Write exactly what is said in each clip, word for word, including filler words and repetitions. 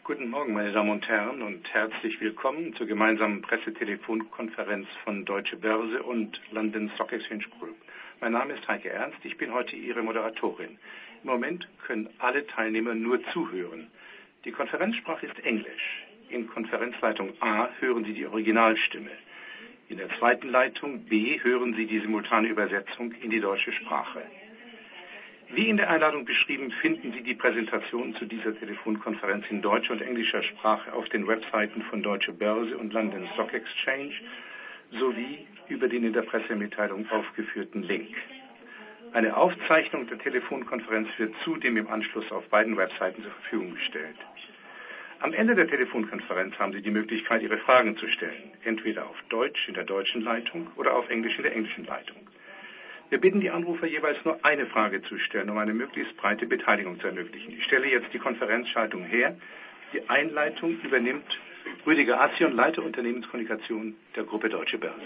Guten Morgen, meine Damen und Herren, und herzlich willkommen zur gemeinsamen Pressetelefonkonferenz von Deutsche Börse und London Stock Exchange Group. Mein Name ist Heike Ernst, ich bin heute Ihre Moderatorin. Im Moment können alle Teilnehmer nur zuhören. Die Konferenzsprache ist Englisch. In Konferenzleitung A hören Sie die Originalstimme. In der zweiten Leitung B hören Sie die simultane Übersetzung in die deutsche Sprache. Wie in der Einladung beschrieben, finden Sie die Präsentation zu dieser Telefonkonferenz in deutscher und englischer Sprache auf den Webseiten von Deutsche Börse und London Stock Exchange sowie über den in der Pressemitteilung aufgeführten Link. Eine Aufzeichnung der Telefonkonferenz wird zudem im Anschluss auf beiden Webseiten zur Verfügung gestellt. Am Ende der Telefonkonferenz haben Sie die Möglichkeit, Ihre Fragen zu stellen, entweder auf Deutsch in der deutschen Leitung oder auf Englisch in der englischen Leitung. Wir bitten die Anrufer jeweils nur eine Frage zu stellen, um eine möglichst breite Beteiligung zu ermöglichen. Ich stelle jetzt die Konferenzschaltung her. Die Einleitung übernimmt Rüdiger Assion, Leiter Unternehmenskommunikation der Gruppe Deutsche Börse.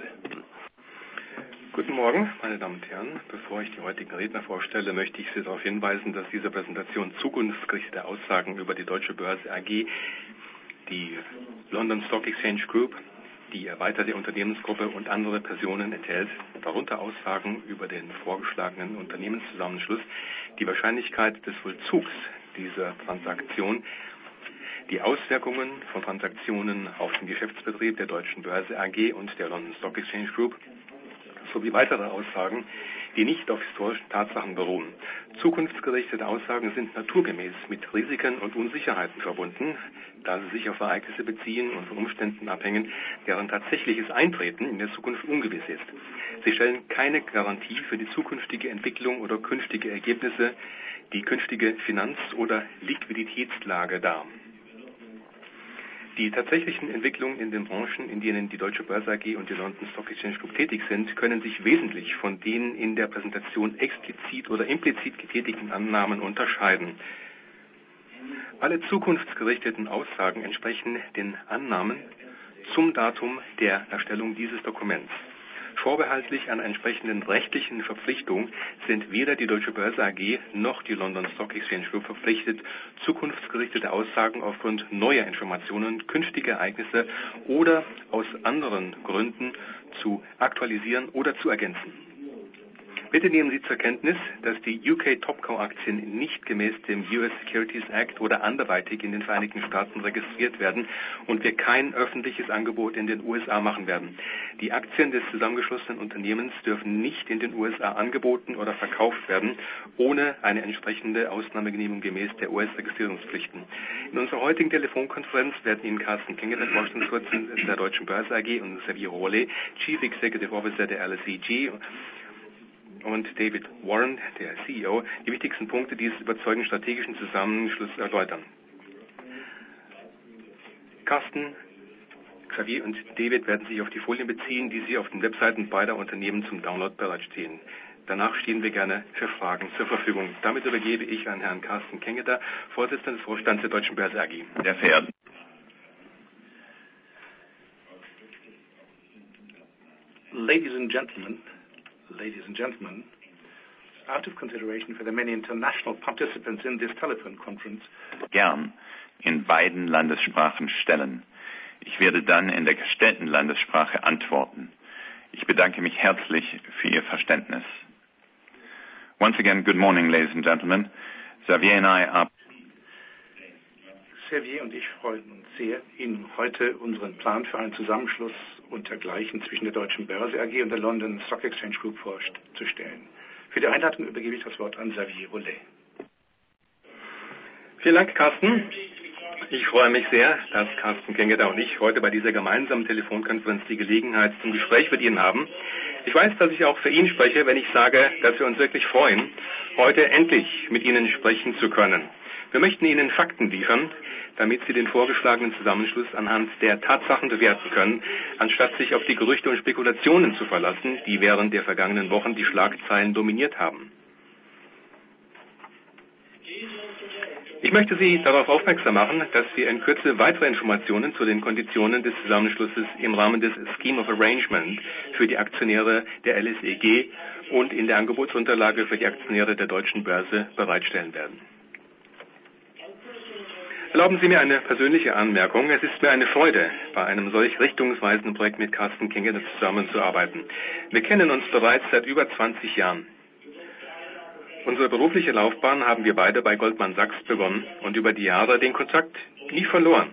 Guten Morgen, meine Damen und Herren. Bevor ich die heutigen Redner vorstelle, möchte ich Sie darauf hinweisen, dass diese Präsentation zukunftsgerichtete Aussagen über die Deutsche Börse A G, die London Stock Exchange Group, die erweiterte Unternehmensgruppe und andere Personen enthält, darunter Aussagen über den vorgeschlagenen Unternehmenszusammenschluss, die Wahrscheinlichkeit des Vollzugs dieser Transaktion, die Auswirkungen von Transaktionen auf den Geschäftsbetrieb der Deutschen Börse A G und der London Stock Exchange Group, sowie weitere Aussagen, die nicht auf historischen Tatsachen beruhen. Zukunftsgerichtete Aussagen sind naturgemäß mit Risiken und Unsicherheiten verbunden, da sie sich auf Ereignisse beziehen und von Umständen abhängen, deren tatsächliches Eintreten in der Zukunft ungewiss ist. Sie stellen keine Garantie für die zukünftige Entwicklung oder künftige Ergebnisse, die künftige Finanz- oder Liquiditätslage dar. Die tatsächlichen Entwicklungen in den Branchen, in denen die Deutsche Börse A G und die London Stock Exchange Group tätig sind, können sich wesentlich von den in der Präsentation explizit oder implizit getätigten Annahmen unterscheiden. Alle zukunftsgerichteten Aussagen entsprechen den Annahmen zum Datum der Erstellung dieses Dokuments. Vorbehaltlich einer entsprechenden rechtlichen Verpflichtung sind weder die Deutsche Börse A G noch die London Stock Exchange Group verpflichtet, zukunftsgerichtete Aussagen aufgrund neuer Informationen, künftiger Ereignisse oder aus anderen Gründen zu aktualisieren oder zu ergänzen. Bitte nehmen Sie zur Kenntnis, dass die U K Topco-Aktien nicht gemäß dem U S Securities Act oder anderweitig in den Vereinigten Staaten registriert werden und wir kein öffentliches Angebot in den U S A machen werden. Die Aktien des zusammengeschlossenen Unternehmens dürfen nicht in den U S A angeboten oder verkauft werden, ohne eine entsprechende Ausnahmegenehmigung gemäß der U S-Registrierungspflichten. In unserer heutigen Telefonkonferenz werden Ihnen Carsten Kenge, der Vorstandsvorsitzende der Deutschen Börse A G, und Xavier Rollet, Chief Executive Officer der L S E G, und David Warren, der C E O, die wichtigsten Punkte dieses überzeugenden strategischen Zusammenschlusses erläutern. Carsten, Xavier und David werden sich auf die Folien beziehen, die Sie auf den Webseiten beider Unternehmen zum Download bereitstehen. Danach stehen wir gerne für Fragen zur Verfügung. Damit übergebe ich an Herrn Carsten Kengeter, Vorsitzender des Vorstands der Deutschen Börse A G. Sehr verehrten Ladies and Gentlemen, Ladies and gentlemen, out of consideration for the many international participants in this telephone conference, gern in beiden Landessprachen stellen. Ich werde dann in der gestellten Landessprache antworten. Ich bedanke mich herzlich für Ihr Verständnis. Once again, good morning, ladies and gentlemen. Xavier and I are Xavier und ich freuen uns sehr, Ihnen heute unseren Plan für einen Zusammenschluss und dergleichen zwischen der Deutschen Börse A G und der London Stock Exchange Group vorzustellen. Für die Einleitung übergebe ich das Wort an Xavier Rollet. Vielen Dank, Carsten. Ich freue mich sehr, dass Carsten Kengeter und ich heute bei dieser gemeinsamen Telefonkonferenz die Gelegenheit zum Gespräch mit Ihnen haben. Ich weiß, dass ich auch für ihn spreche, wenn ich sage, dass wir uns wirklich freuen, heute endlich mit Ihnen sprechen zu können. Wir möchten Ihnen Fakten liefern, damit Sie den vorgeschlagenen Zusammenschluss anhand der Tatsachen bewerten können, anstatt sich auf die Gerüchte und Spekulationen zu verlassen, die während der vergangenen Wochen die Schlagzeilen dominiert haben. Ich möchte Sie darauf aufmerksam machen, dass wir in Kürze weitere Informationen zu den Konditionen des Zusammenschlusses im Rahmen des Scheme of Arrangement für die Aktionäre der L S E G und in der Angebotsunterlage für die Aktionäre der Deutschen Börse bereitstellen werden. Erlauben Sie mir eine persönliche Anmerkung. Es ist mir eine Freude, bei einem solch richtungsweisenden Projekt mit Carsten Kengele zusammenzuarbeiten. Wir kennen uns bereits seit über zwanzig Jahren. Unsere berufliche Laufbahn haben wir beide bei Goldman Sachs begonnen und über die Jahre den Kontakt nie verloren.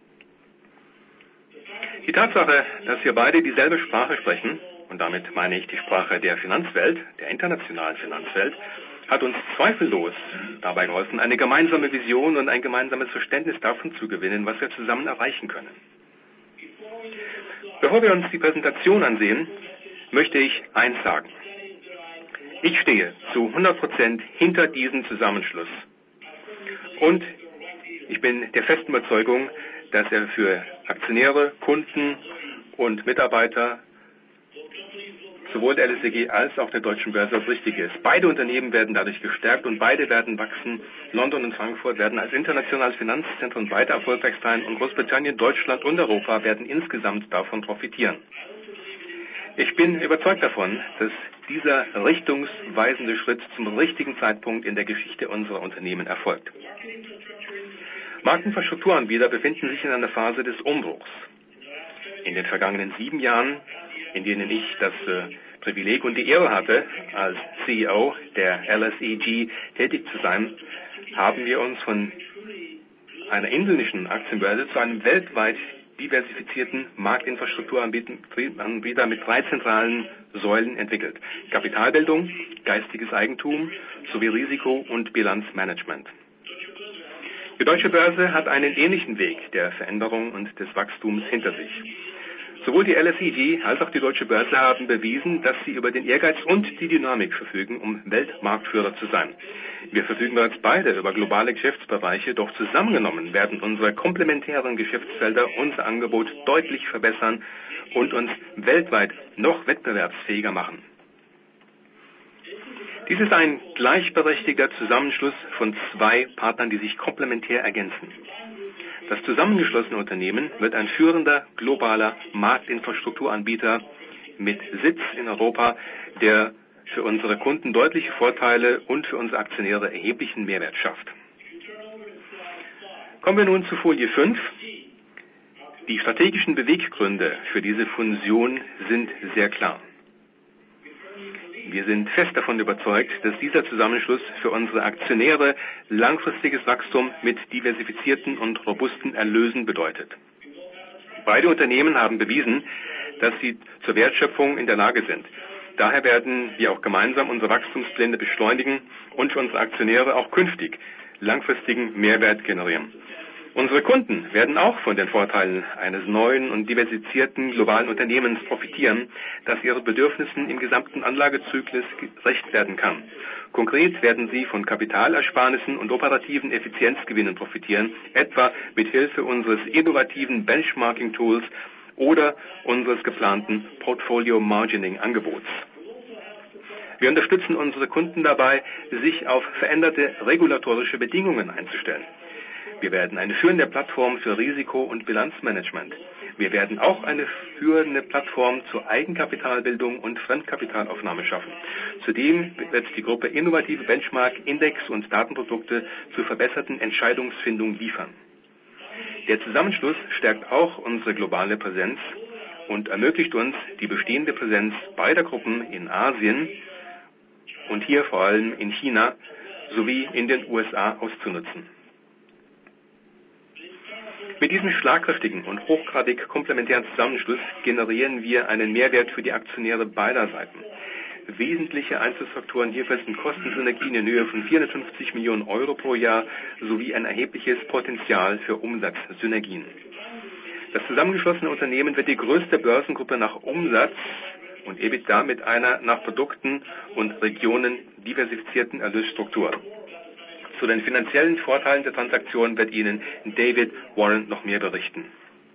Die Tatsache, dass wir beide dieselbe Sprache sprechen, und damit meine ich die Sprache der Finanzwelt, der internationalen Finanzwelt, hat uns zweifellos dabei geholfen, eine gemeinsame Vision und ein gemeinsames Verständnis davon zu gewinnen, was wir zusammen erreichen können. Bevor wir uns die Präsentation ansehen, möchte ich eins sagen. Ich stehe zu hundert Prozent hinter diesem Zusammenschluss. Und ich bin der festen Überzeugung, dass er für Aktionäre, Kunden und Mitarbeiter sowohl der L S E G als auch der Deutschen Börse das Richtige ist. Beide Unternehmen werden dadurch gestärkt und beide werden wachsen. London und Frankfurt werden als internationales Finanzzentrum weiter erfolgreich sein und Großbritannien, Deutschland und Europa werden insgesamt davon profitieren. Ich bin überzeugt davon, dass dieser richtungsweisende Schritt zum richtigen Zeitpunkt in der Geschichte unserer Unternehmen erfolgt. Marktinfrastrukturanbieter befinden sich in einer Phase des Umbruchs. In den vergangenen sieben Jahren, in denen ich das äh, Privileg und die Ehre hatte, als C E O der L S E G tätig zu sein, haben wir uns von einer inländischen Aktienbörse zu einem weltweit diversifizierten Marktinfrastrukturanbieter mit drei zentralen Säulen entwickelt. Kapitalbildung, geistiges Eigentum sowie Risiko- und Bilanzmanagement. Die Deutsche Börse hat einen ähnlichen Weg der Veränderung und des Wachstums hinter sich. Sowohl die L S E G als auch die Deutsche Börse haben bewiesen, dass sie über den Ehrgeiz und die Dynamik verfügen, um Weltmarktführer zu sein. Wir verfügen bereits beide über globale Geschäftsbereiche, doch zusammengenommen werden unsere komplementären Geschäftsfelder unser Angebot deutlich verbessern und uns weltweit noch wettbewerbsfähiger machen. Dies ist ein gleichberechtigter Zusammenschluss von zwei Partnern, die sich komplementär ergänzen. Das zusammengeschlossene Unternehmen wird ein führender globaler Marktinfrastrukturanbieter mit Sitz in Europa, der für unsere Kunden deutliche Vorteile und für unsere Aktionäre erheblichen Mehrwert schafft. Kommen wir nun zu Folie fünf. Die strategischen Beweggründe für diese Fusion sind sehr klar. Wir sind fest davon überzeugt, dass dieser Zusammenschluss für unsere Aktionäre langfristiges Wachstum mit diversifizierten und robusten Erlösen bedeutet. Beide Unternehmen haben bewiesen, dass sie zur Wertschöpfung in der Lage sind. Daher werden wir auch gemeinsam unsere Wachstumspläne beschleunigen und für unsere Aktionäre auch künftig langfristigen Mehrwert generieren. Unsere Kunden werden auch von den Vorteilen eines neuen und diversifizierten globalen Unternehmens profitieren, das ihren Bedürfnissen im gesamten Anlagezyklus gerecht werden kann. Konkret werden sie von Kapitalersparnissen und operativen Effizienzgewinnen profitieren, etwa mit Hilfe unseres innovativen Benchmarking-Tools oder unseres geplanten Portfolio-Margining-Angebots. Wir unterstützen unsere Kunden dabei, sich auf veränderte regulatorische Bedingungen einzustellen. Wir werden eine führende Plattform für Risiko- und Bilanzmanagement. Wir werden auch eine führende Plattform zur Eigenkapitalbildung und Fremdkapitalaufnahme schaffen. Zudem wird die Gruppe innovative Benchmark, Index- und Datenprodukte zur verbesserten Entscheidungsfindung liefern. Der Zusammenschluss stärkt auch unsere globale Präsenz und ermöglicht uns, die bestehende Präsenz beider Gruppen in Asien und hier vor allem in China sowie in den U S A auszunutzen. Mit diesem schlagkräftigen und hochgradig komplementären Zusammenschluss generieren wir einen Mehrwert für die Aktionäre beider Seiten. Wesentliche Einflussfaktoren hierfür sind Kostensynergien in Höhe von vierhundertfünfzig Millionen Euro pro Jahr sowie ein erhebliches Potenzial für Umsatzsynergien. Das zusammengeschlossene Unternehmen wird die größte Börsengruppe nach Umsatz und EBITDA mit einer nach Produkten und Regionen diversifizierten Erlösstruktur. Zu den finanziellen Vorteilen der Transaktion wird Ihnen David Warren noch mehr berichten.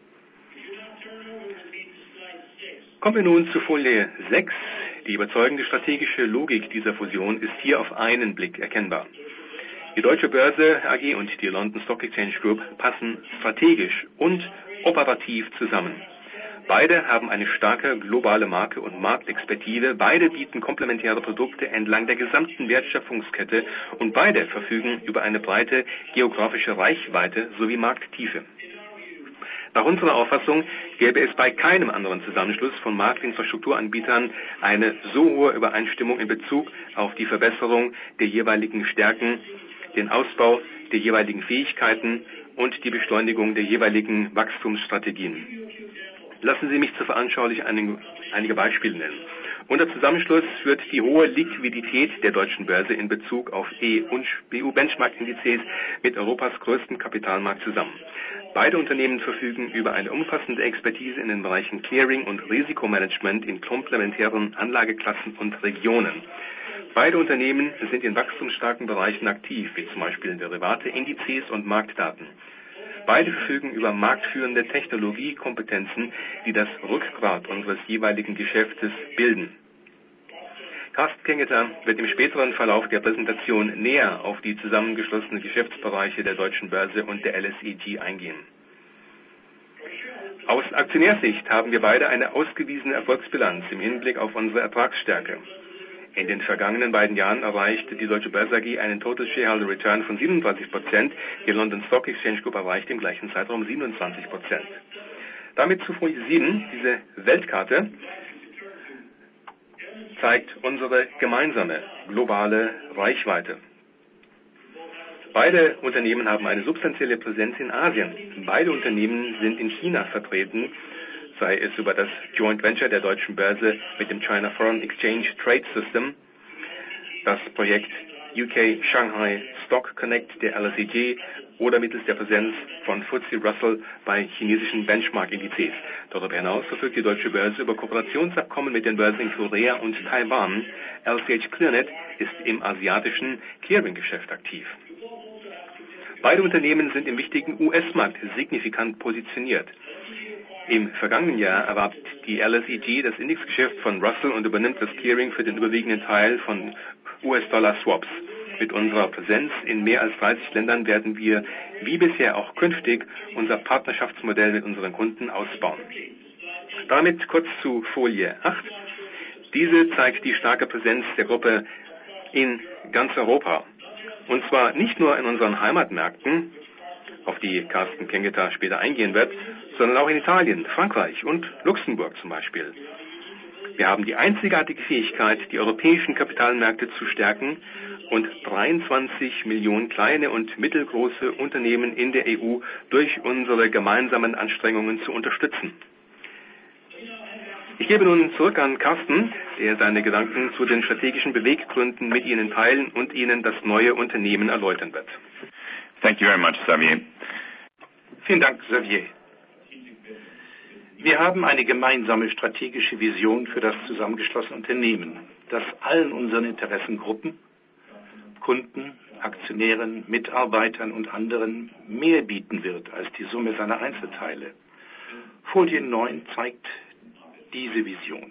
Kommen wir nun zu Folie sechs. Die überzeugende strategische Logik dieser Fusion ist hier auf einen Blick erkennbar. Die Deutsche Börse A G und die London Stock Exchange Group passen strategisch und operativ zusammen. Beide haben eine starke globale Marke und Marktexpertise. Beide bieten komplementäre Produkte entlang der gesamten Wertschöpfungskette und beide verfügen über eine breite geografische Reichweite sowie Markttiefe. Nach unserer Auffassung gäbe es bei keinem anderen Zusammenschluss von Marktinfrastrukturanbietern eine so hohe Übereinstimmung in Bezug auf die Verbesserung der jeweiligen Stärken, den Ausbau der jeweiligen Fähigkeiten und die Beschleunigung der jeweiligen Wachstumsstrategien. Lassen Sie mich zur Veranschaulichung einige, einige Beispiele nennen. Unter Zusammenschluss führt die hohe Liquidität der deutschen Börse in Bezug auf E- und B U-Benchmark-Indizes mit Europas größtem Kapitalmarkt zusammen. Beide Unternehmen verfügen über eine umfassende Expertise in den Bereichen Clearing und Risikomanagement in komplementären Anlageklassen und Regionen. Beide Unternehmen sind in wachstumsstarken Bereichen aktiv, wie zum Beispiel Derivate, Indizes und Marktdaten. Beide verfügen über marktführende Technologiekompetenzen, die das Rückgrat unseres jeweiligen Geschäftes bilden. Carsten Kengeter wird im späteren Verlauf der Präsentation näher auf die zusammengeschlossenen Geschäftsbereiche der Deutschen Börse und der L S E G eingehen. Aus Aktionärssicht haben wir beide eine ausgewiesene Erfolgsbilanz im Hinblick auf unsere Ertragsstärke. In den vergangenen beiden Jahren erreichte die Deutsche Börse A G einen Total Shareholder Return von siebenundzwanzig Prozent, die London Stock Exchange Group erreichte im gleichen Zeitraum siebenundzwanzig Prozent. Damit zu Folie sieben, diese Weltkarte, zeigt unsere gemeinsame globale Reichweite. Beide Unternehmen haben eine substanzielle Präsenz in Asien. Beide Unternehmen sind in China vertreten, sei es über das Joint Venture der Deutschen Börse mit dem China Foreign Exchange Trade System, das Projekt U K Shanghai Stock Connect der L S E G oder mittels der Präsenz von F T S E Russell bei chinesischen Benchmark-Indizes. Darüber hinaus verfügt die Deutsche Börse über Kooperationsabkommen mit den Börsen in Korea und Taiwan. L C H ClearNet ist im asiatischen Clearing-Geschäft aktiv. Beide Unternehmen sind im wichtigen U S-Markt signifikant positioniert. Im vergangenen Jahr erwarb die L S E G das Indexgeschäft von Russell und übernimmt das Clearing für den überwiegenden Teil von U S-Dollar-Swaps. Mit unserer Präsenz in mehr als dreißig Ländern werden wir, wie bisher auch künftig, unser Partnerschaftsmodell mit unseren Kunden ausbauen. Damit kurz zu Folie acht. Diese zeigt die starke Präsenz der Gruppe in ganz Europa. Und zwar nicht nur in unseren Heimatmärkten, auf die Carsten Kengeter später eingehen wird, sondern auch in Italien, Frankreich und Luxemburg zum Beispiel. Wir haben die einzigartige Fähigkeit, die europäischen Kapitalmärkte zu stärken und dreiundzwanzig Millionen kleine und mittelgroße Unternehmen in der E U durch unsere gemeinsamen Anstrengungen zu unterstützen. Ich gebe nun zurück an Carsten, der seine Gedanken zu den strategischen Beweggründen mit Ihnen teilen und Ihnen das neue Unternehmen erläutern wird. Thank you very much, Xavier. Vielen Dank, Xavier. Wir haben eine gemeinsame strategische Vision für das zusammengeschlossene Unternehmen, das allen unseren Interessengruppen, Kunden, Aktionären, Mitarbeitern und anderen mehr bieten wird als die Summe seiner Einzelteile. Folie neun zeigt diese Vision.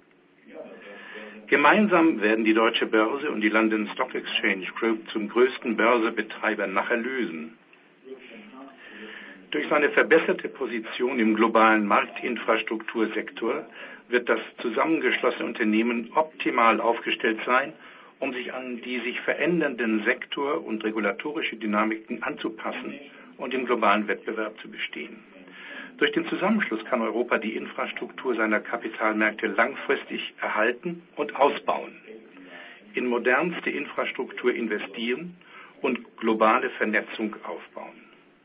Gemeinsam werden die Deutsche Börse und die London Stock Exchange Group zum größten Börsebetreiber nach Erlösen. Durch seine verbesserte Position im globalen Marktinfrastruktursektor wird das zusammengeschlossene Unternehmen optimal aufgestellt sein, um sich an die sich verändernden Sektor- und regulatorische Dynamiken anzupassen und im globalen Wettbewerb zu bestehen. Durch den Zusammenschluss kann Europa die Infrastruktur seiner Kapitalmärkte langfristig erhalten und ausbauen, in modernste Infrastruktur investieren und globale Vernetzung aufbauen.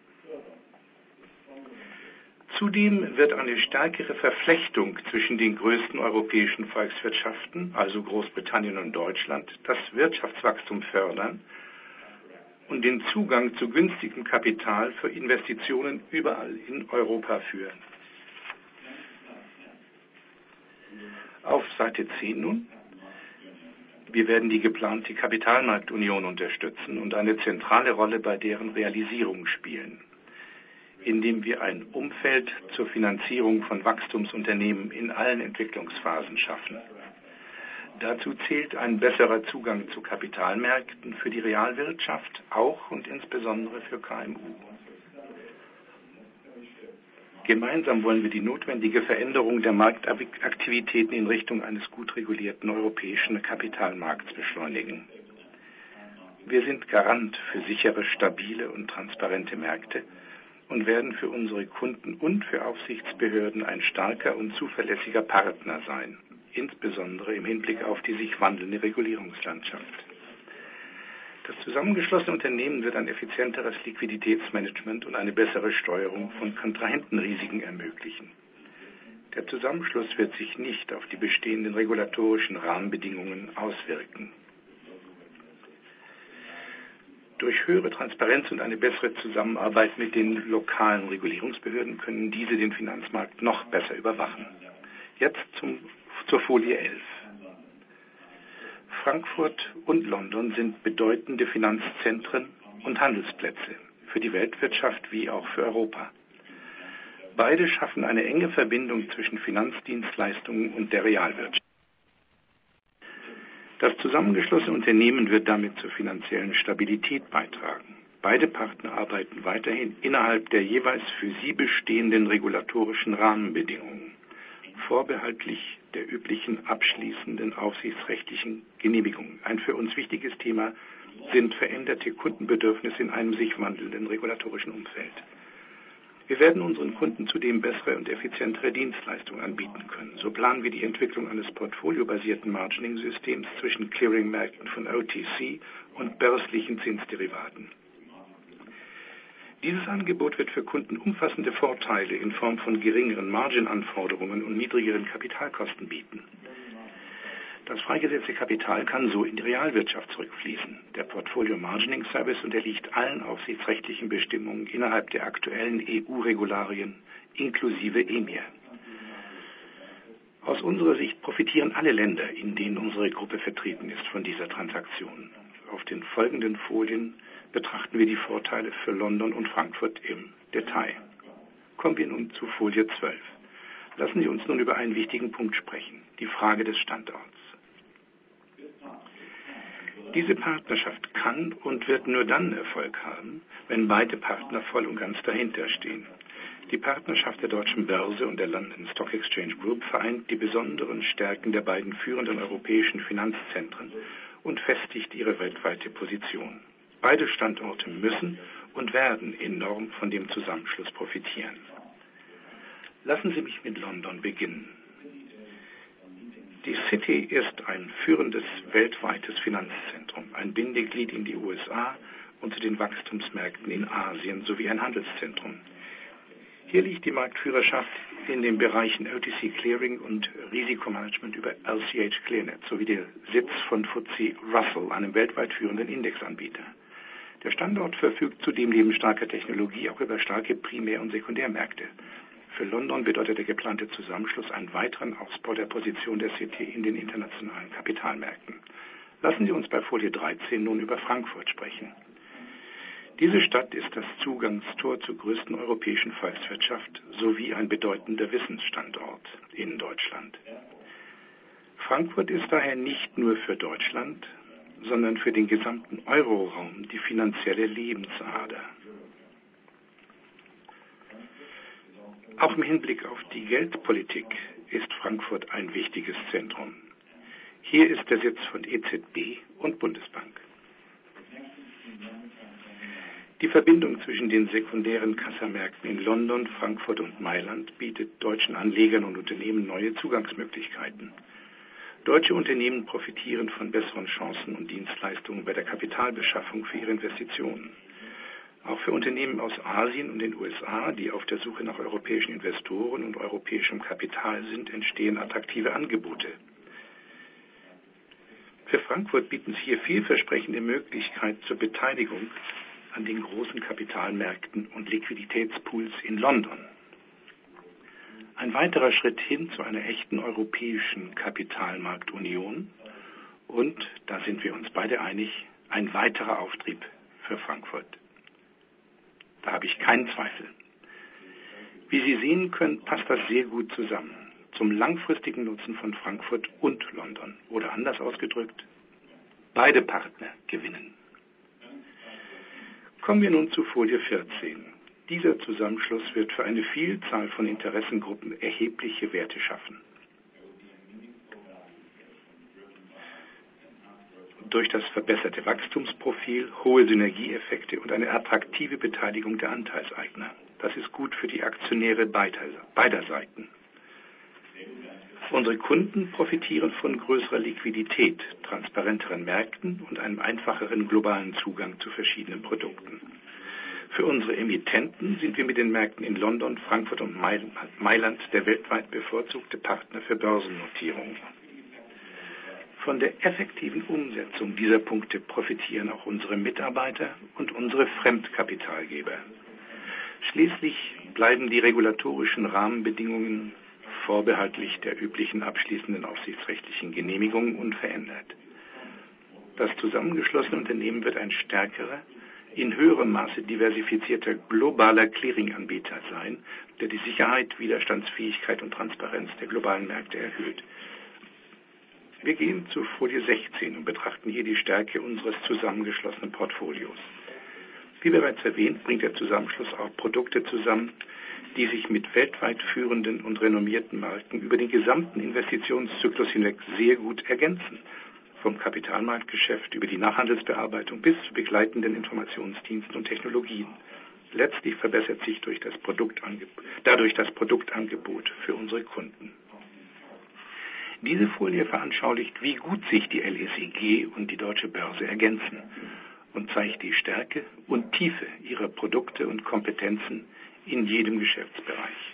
Zudem wird eine stärkere Verflechtung zwischen den größten europäischen Volkswirtschaften, also Großbritannien und Deutschland, das Wirtschaftswachstum fördern und den Zugang zu günstigem Kapital für Investitionen überall in Europa führen. Auf Seite zehn nun. Wir werden die geplante Kapitalmarktunion unterstützen und eine zentrale Rolle bei deren Realisierung spielen, indem wir ein Umfeld zur Finanzierung von Wachstumsunternehmen in allen Entwicklungsphasen schaffen. Dazu zählt ein besserer Zugang zu Kapitalmärkten für die Realwirtschaft, auch und insbesondere für K M U. Gemeinsam wollen wir die notwendige Veränderung der Marktaktivitäten in Richtung eines gut regulierten europäischen Kapitalmarkts beschleunigen. Wir sind Garant für sichere, stabile und transparente Märkte und werden für unsere Kunden und für Aufsichtsbehörden ein starker und zuverlässiger Partner sein, insbesondere im Hinblick auf die sich wandelnde Regulierungslandschaft. Das zusammengeschlossene Unternehmen wird ein effizienteres Liquiditätsmanagement und eine bessere Steuerung von Kontrahentenrisiken ermöglichen. Der Zusammenschluss wird sich nicht auf die bestehenden regulatorischen Rahmenbedingungen auswirken. Durch höhere Transparenz und eine bessere Zusammenarbeit mit den lokalen Regulierungsbehörden können diese den Finanzmarkt noch besser überwachen. Jetzt zum, zur Folie elf. Frankfurt und London sind bedeutende Finanzzentren und Handelsplätze für die Weltwirtschaft wie auch für Europa. Beide schaffen eine enge Verbindung zwischen Finanzdienstleistungen und der Realwirtschaft. Das zusammengeschlossene Unternehmen wird damit zur finanziellen Stabilität beitragen. Beide Partner arbeiten weiterhin innerhalb der jeweils für sie bestehenden regulatorischen Rahmenbedingungen, vorbehaltlich der üblichen abschließenden aufsichtsrechtlichen Genehmigungen. Ein für uns wichtiges Thema sind veränderte Kundenbedürfnisse in einem sich wandelnden regulatorischen Umfeld. Wir werden unseren Kunden zudem bessere und effizientere Dienstleistungen anbieten können. So planen wir die Entwicklung eines portfoliobasierten Margining-Systems zwischen Clearingmärkten von O T C und börslichen Zinsderivaten. Dieses Angebot wird für Kunden umfassende Vorteile in Form von geringeren Margin-Anforderungen und niedrigeren Kapitalkosten bieten. Das freigesetzte Kapital kann so in die Realwirtschaft zurückfließen. Der Portfolio Margining Service unterliegt allen aufsichtsrechtlichen Bestimmungen innerhalb der aktuellen E U-Regularien inklusive E M I R. Aus unserer Sicht profitieren alle Länder, in denen unsere Gruppe vertreten ist, von dieser Transaktion. Auf den folgenden Folien betrachten wir die Vorteile für London und Frankfurt im Detail. Kommen wir nun zu Folie zwölf. Lassen Sie uns nun über einen wichtigen Punkt sprechen, die Frage des Standorts. Diese Partnerschaft kann und wird nur dann Erfolg haben, wenn beide Partner voll und ganz dahinter stehen. Die Partnerschaft der Deutschen Börse und der London Stock Exchange Group vereint die besonderen Stärken der beiden führenden europäischen Finanzzentren und festigt ihre weltweite Position. Beide Standorte müssen und werden enorm von dem Zusammenschluss profitieren. Lassen Sie mich mit London beginnen. Die City ist ein führendes weltweites Finanzzentrum, ein Bindeglied in die U S A und zu den Wachstumsmärkten in Asien sowie ein Handelszentrum. Hier liegt die Marktführerschaft in den Bereichen O T C Clearing und Risikomanagement über L C H Clearnet sowie der Sitz von F T S E Russell, einem weltweit führenden Indexanbieter. Der Standort verfügt zudem neben starker Technologie auch über starke Primär- und Sekundärmärkte. Für London bedeutet der geplante Zusammenschluss einen weiteren Ausbau der Position der City in den internationalen Kapitalmärkten. Lassen Sie uns bei Folie dreizehn nun über Frankfurt sprechen. Diese Stadt ist das Zugangstor zur größten europäischen Volkswirtschaft sowie ein bedeutender Wissensstandort in Deutschland. Frankfurt ist daher nicht nur für Deutschland, sondern für den gesamten Euroraum die finanzielle Lebensader. Auch im Hinblick auf die Geldpolitik ist Frankfurt ein wichtiges Zentrum. Hier ist der Sitz von E Z B und Bundesbank. Die Verbindung zwischen den sekundären Kassamärkten in London, Frankfurt und Mailand bietet deutschen Anlegern und Unternehmen neue Zugangsmöglichkeiten. Deutsche Unternehmen profitieren von besseren Chancen und Dienstleistungen bei der Kapitalbeschaffung für ihre Investitionen. Auch für Unternehmen aus Asien und den U S A, die auf der Suche nach europäischen Investoren und europäischem Kapital sind, entstehen attraktive Angebote. Für Frankfurt bieten sich hier vielversprechende Möglichkeiten zur Beteiligung an den großen Kapitalmärkten und Liquiditätspools in London. Ein weiterer Schritt hin zu einer echten europäischen Kapitalmarktunion und, da sind wir uns beide einig, ein weiterer Auftrieb für Frankfurt. Da habe ich keinen Zweifel. Wie Sie sehen können, passt das sehr gut zusammen. Zum langfristigen Nutzen von Frankfurt und London. Oder anders ausgedrückt, beide Partner gewinnen. Kommen wir nun zu Folie vierzehn. Dieser Zusammenschluss wird für eine Vielzahl von Interessengruppen erhebliche Werte schaffen. Durch das verbesserte Wachstumsprofil, hohe Synergieeffekte und eine attraktive Beteiligung der Anteilseigner. Das ist gut für die Aktionäre beider, beider Seiten. Unsere Kunden profitieren von größerer Liquidität, transparenteren Märkten und einem einfacheren globalen Zugang zu verschiedenen Produkten. Für unsere Emittenten sind wir mit den Märkten in London, Frankfurt und Mailand der weltweit bevorzugte Partner für Börsennotierungen. Von der effektiven Umsetzung dieser Punkte profitieren auch unsere Mitarbeiter und unsere Fremdkapitalgeber. Schließlich bleiben die regulatorischen Rahmenbedingungen vorbehaltlich der üblichen abschließenden aufsichtsrechtlichen Genehmigungen unverändert. Das zusammengeschlossene Unternehmen wird ein stärkerer, in höherem Maße diversifizierter globaler Clearinganbieter sein, der die Sicherheit, Widerstandsfähigkeit und Transparenz der globalen Märkte erhöht. Wir gehen zu Folie sechzehn und betrachten hier die Stärke unseres zusammengeschlossenen Portfolios. Wie bereits erwähnt, bringt der Zusammenschluss auch Produkte zusammen, die sich mit weltweit führenden und renommierten Marken über den gesamten Investitionszyklus hinweg sehr gut ergänzen. Vom Kapitalmarktgeschäft über die Nachhandelsbearbeitung bis zu begleitenden Informationsdiensten und Technologien. Letztlich verbessert sich durch das Produktangebot, dadurch das Produktangebot für unsere Kunden. Diese Folie veranschaulicht, wie gut sich die L S E G und die Deutsche Börse ergänzen und zeigt die Stärke und Tiefe ihrer Produkte und Kompetenzen in jedem Geschäftsbereich.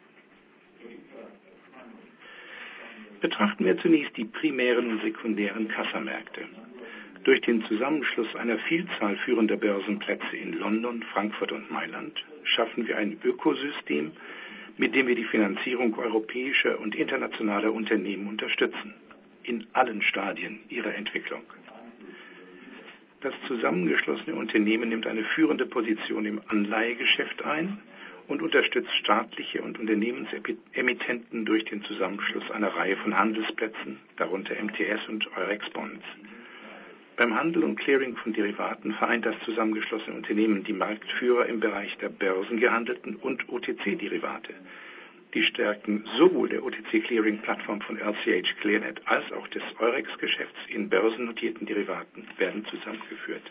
Betrachten wir zunächst die primären und sekundären Kassamärkte. Durch den Zusammenschluss einer Vielzahl führender Börsenplätze in London, Frankfurt und Mailand schaffen wir ein Ökosystem, mit dem wir die Finanzierung europäischer und internationaler Unternehmen unterstützen, in allen Stadien ihrer Entwicklung. Das zusammengeschlossene Unternehmen nimmt eine führende Position im Anleihegeschäft ein und unterstützt staatliche und Unternehmensemittenten durch den Zusammenschluss einer Reihe von Handelsplätzen, darunter M T S und Eurex-Bonds. Beim Handel und Clearing von Derivaten vereint das zusammengeschlossene Unternehmen die Marktführer im Bereich der börsengehandelten und O T C-Derivate. Die Stärken sowohl der O T C-Clearing-Plattform von L C H Clearnet als auch des Eurex-Geschäfts in börsennotierten Derivaten werden zusammengeführt.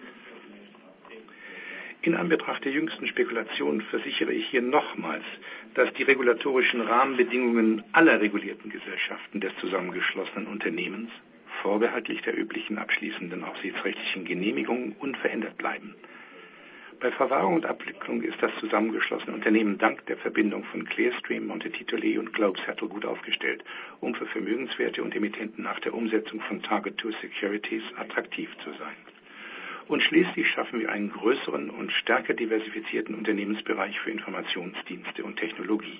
In Anbetracht der jüngsten Spekulationen versichere ich hier nochmals, dass die regulatorischen Rahmenbedingungen aller regulierten Gesellschaften des zusammengeschlossenen Unternehmens vorbehaltlich der üblichen abschließenden aufsichtsrechtlichen Genehmigungen unverändert bleiben. Bei Verwahrung und Abwicklung ist das zusammengeschlossene Unternehmen dank der Verbindung von Clearstream, Monte Titoli und Globe Settle gut aufgestellt, um für Vermögenswerte und Emittenten nach der Umsetzung von Target two Securities attraktiv zu sein. Und schließlich schaffen wir einen größeren und stärker diversifizierten Unternehmensbereich für Informationsdienste und Technologie.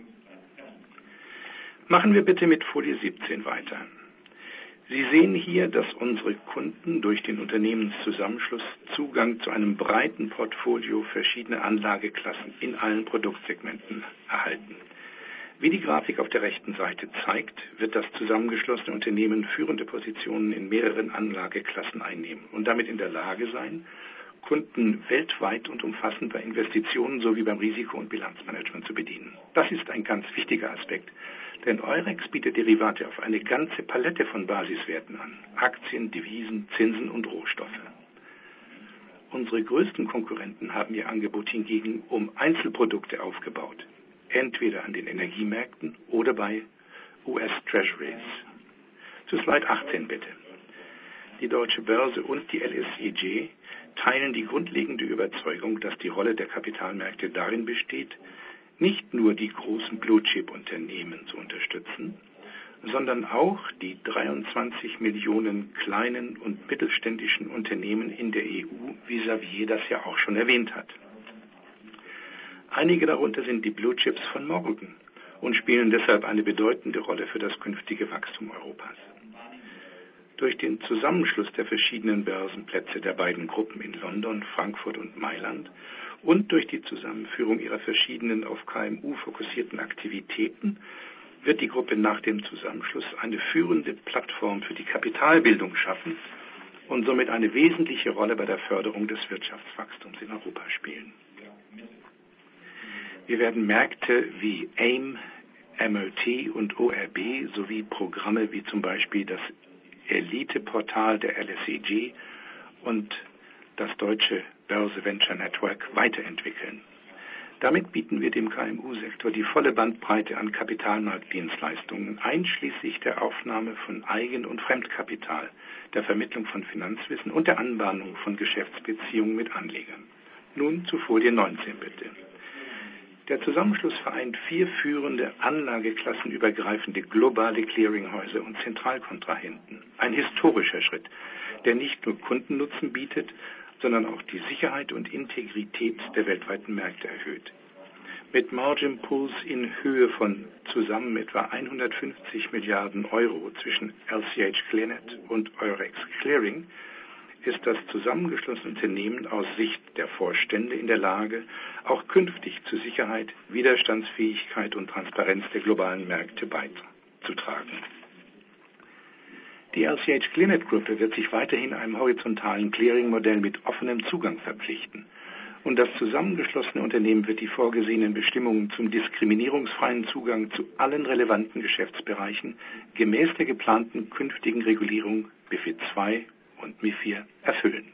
Machen wir bitte mit Folie siebzehn weiter. Sie sehen hier, dass unsere Kunden durch den Unternehmenszusammenschluss Zugang zu einem breiten Portfolio verschiedener Anlageklassen in allen Produktsegmenten erhalten. Wie die Grafik auf der rechten Seite zeigt, wird das zusammengeschlossene Unternehmen führende Positionen in mehreren Anlageklassen einnehmen und damit in der Lage sein, Kunden weltweit und umfassend bei Investitionen sowie beim Risiko- und Bilanzmanagement zu bedienen. Das ist ein ganz wichtiger Aspekt, denn Eurex bietet Derivate auf eine ganze Palette von Basiswerten an: Aktien, Devisen, Zinsen und Rohstoffe. Unsere größten Konkurrenten haben ihr Angebot hingegen um Einzelprodukte aufgebaut, entweder an den Energiemärkten oder bei U S Treasuries. Zu Slide achtzehn bitte. Die Deutsche Börse und die L S E G teilen die grundlegende Überzeugung, dass die Rolle der Kapitalmärkte darin besteht, nicht nur die großen Blue-Chip-Unternehmen zu unterstützen, sondern auch die dreiundzwanzig Millionen kleinen und mittelständischen Unternehmen in der E U, wie Xavier das ja auch schon erwähnt hat. Einige darunter sind die Blue-Chips von morgen und spielen deshalb eine bedeutende Rolle für das künftige Wachstum Europas. Durch den Zusammenschluss der verschiedenen Börsenplätze der beiden Gruppen in London, Frankfurt und Mailand und durch die Zusammenführung ihrer verschiedenen auf K M U fokussierten Aktivitäten wird die Gruppe nach dem Zusammenschluss eine führende Plattform für die Kapitalbildung schaffen und somit eine wesentliche Rolle bei der Förderung des Wirtschaftswachstums in Europa spielen. Wir werden Märkte wie AIM, M O T und O R B sowie Programme wie zum Beispiel das Elite-Portal der L S E G und das Deutsche Börse Venture Network weiterentwickeln. Damit bieten wir dem K M U-Sektor die volle Bandbreite an Kapitalmarktdienstleistungen, einschließlich der Aufnahme von Eigen- und Fremdkapital, der Vermittlung von Finanzwissen und der Anbahnung von Geschäftsbeziehungen mit Anlegern. Nun zu Folie neunzehn bitte. Der Zusammenschluss vereint vier führende anlageklassenübergreifende globale Clearinghäuser und Zentralkontrahenten. Ein historischer Schritt, der nicht nur Kundennutzen bietet, sondern auch die Sicherheit und Integrität der weltweiten Märkte erhöht. Mit Margin Pools in Höhe von zusammen etwa hundertfünfzig Milliarden Euro zwischen L C H Clearnet und Eurex Clearing ist das zusammengeschlossene Unternehmen aus Sicht der Vorstände in der Lage, auch künftig zur Sicherheit, Widerstandsfähigkeit und Transparenz der globalen Märkte beizutragen. Die L C H Clearnet-Gruppe wird sich weiterhin einem horizontalen Clearing-Modell mit offenem Zugang verpflichten. Und das zusammengeschlossene Unternehmen wird die vorgesehenen Bestimmungen zum diskriminierungsfreien Zugang zu allen relevanten Geschäftsbereichen gemäß der geplanten künftigen Regulierung MiFID zwei und MiFIR erfüllen.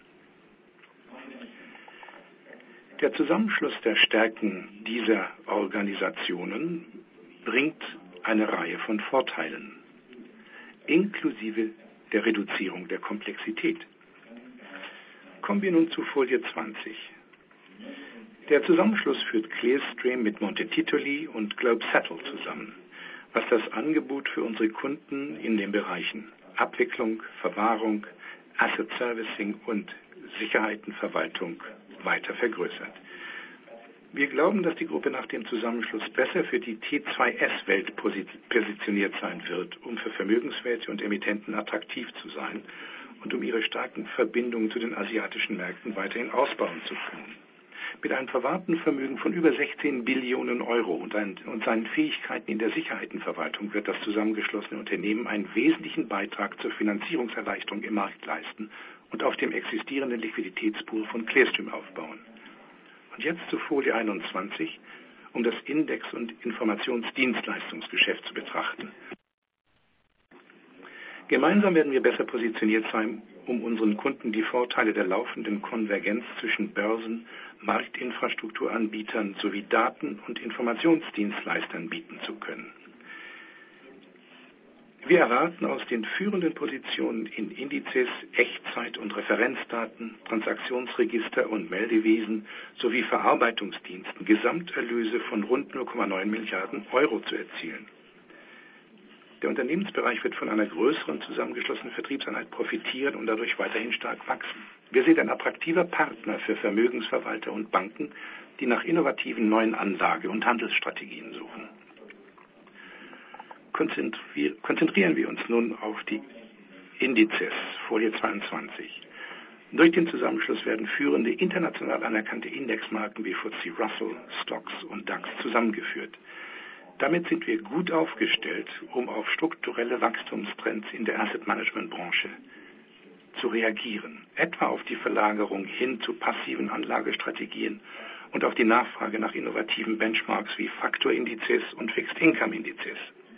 Der Zusammenschluss der Stärken dieser Organisationen bringt eine Reihe von Vorteilen, inklusive der Reduzierung der Komplexität. Kommen wir nun zu Folie zwanzig. Der Zusammenschluss führt Clearstream mit Monte Titoli und Globe Settle zusammen, was das Angebot für unsere Kunden in den Bereichen Abwicklung, Verwahrung, Asset Servicing und Sicherheitenverwaltung weiter vergrößert. Wir glauben, dass die Gruppe nach dem Zusammenschluss besser für die T zwei S-Welt positioniert sein wird, um für Vermögenswerte und Emittenten attraktiv zu sein und um ihre starken Verbindungen zu den asiatischen Märkten weiterhin ausbauen zu können. Mit einem verwahrten Vermögen von über sechzehn Billionen Euro und, ein, und seinen Fähigkeiten in der Sicherheitenverwaltung wird das zusammengeschlossene Unternehmen einen wesentlichen Beitrag zur Finanzierungserleichterung im Markt leisten und auf dem existierenden Liquiditätspool von Clearstream aufbauen. Und jetzt zu Folie einundzwanzig, um das Index- und Informationsdienstleistungsgeschäft zu betrachten. Gemeinsam werden wir besser positioniert sein, um unseren Kunden die Vorteile der laufenden Konvergenz zwischen Börsen, Marktinfrastrukturanbietern sowie Daten- und Informationsdienstleistern bieten zu können. Wir erwarten aus den führenden Positionen in Indizes, Echtzeit- und Referenzdaten, Transaktionsregister und Meldewesen sowie Verarbeitungsdiensten Gesamterlöse von rund null Komma neun Milliarden Euro zu erzielen. Der Unternehmensbereich wird von einer größeren zusammengeschlossenen Vertriebseinheit profitieren und dadurch weiterhin stark wachsen. Wir sind ein attraktiver Partner für Vermögensverwalter und Banken, die nach innovativen neuen Anlage- und Handelsstrategien suchen. Konzentrieren wir uns nun auf die Indizes, Folie zweiundzwanzig. Durch den Zusammenschluss werden führende international anerkannte Indexmarken wie F T S E Russell, Stocks und DAX zusammengeführt. Damit sind wir gut aufgestellt, um auf strukturelle Wachstumstrends in der Asset-Management-Branche zu reagieren, etwa auf die Verlagerung hin zu passiven Anlagestrategien und auf die Nachfrage nach innovativen Benchmarks wie Faktorindizes und Fixed-Income-Indizes.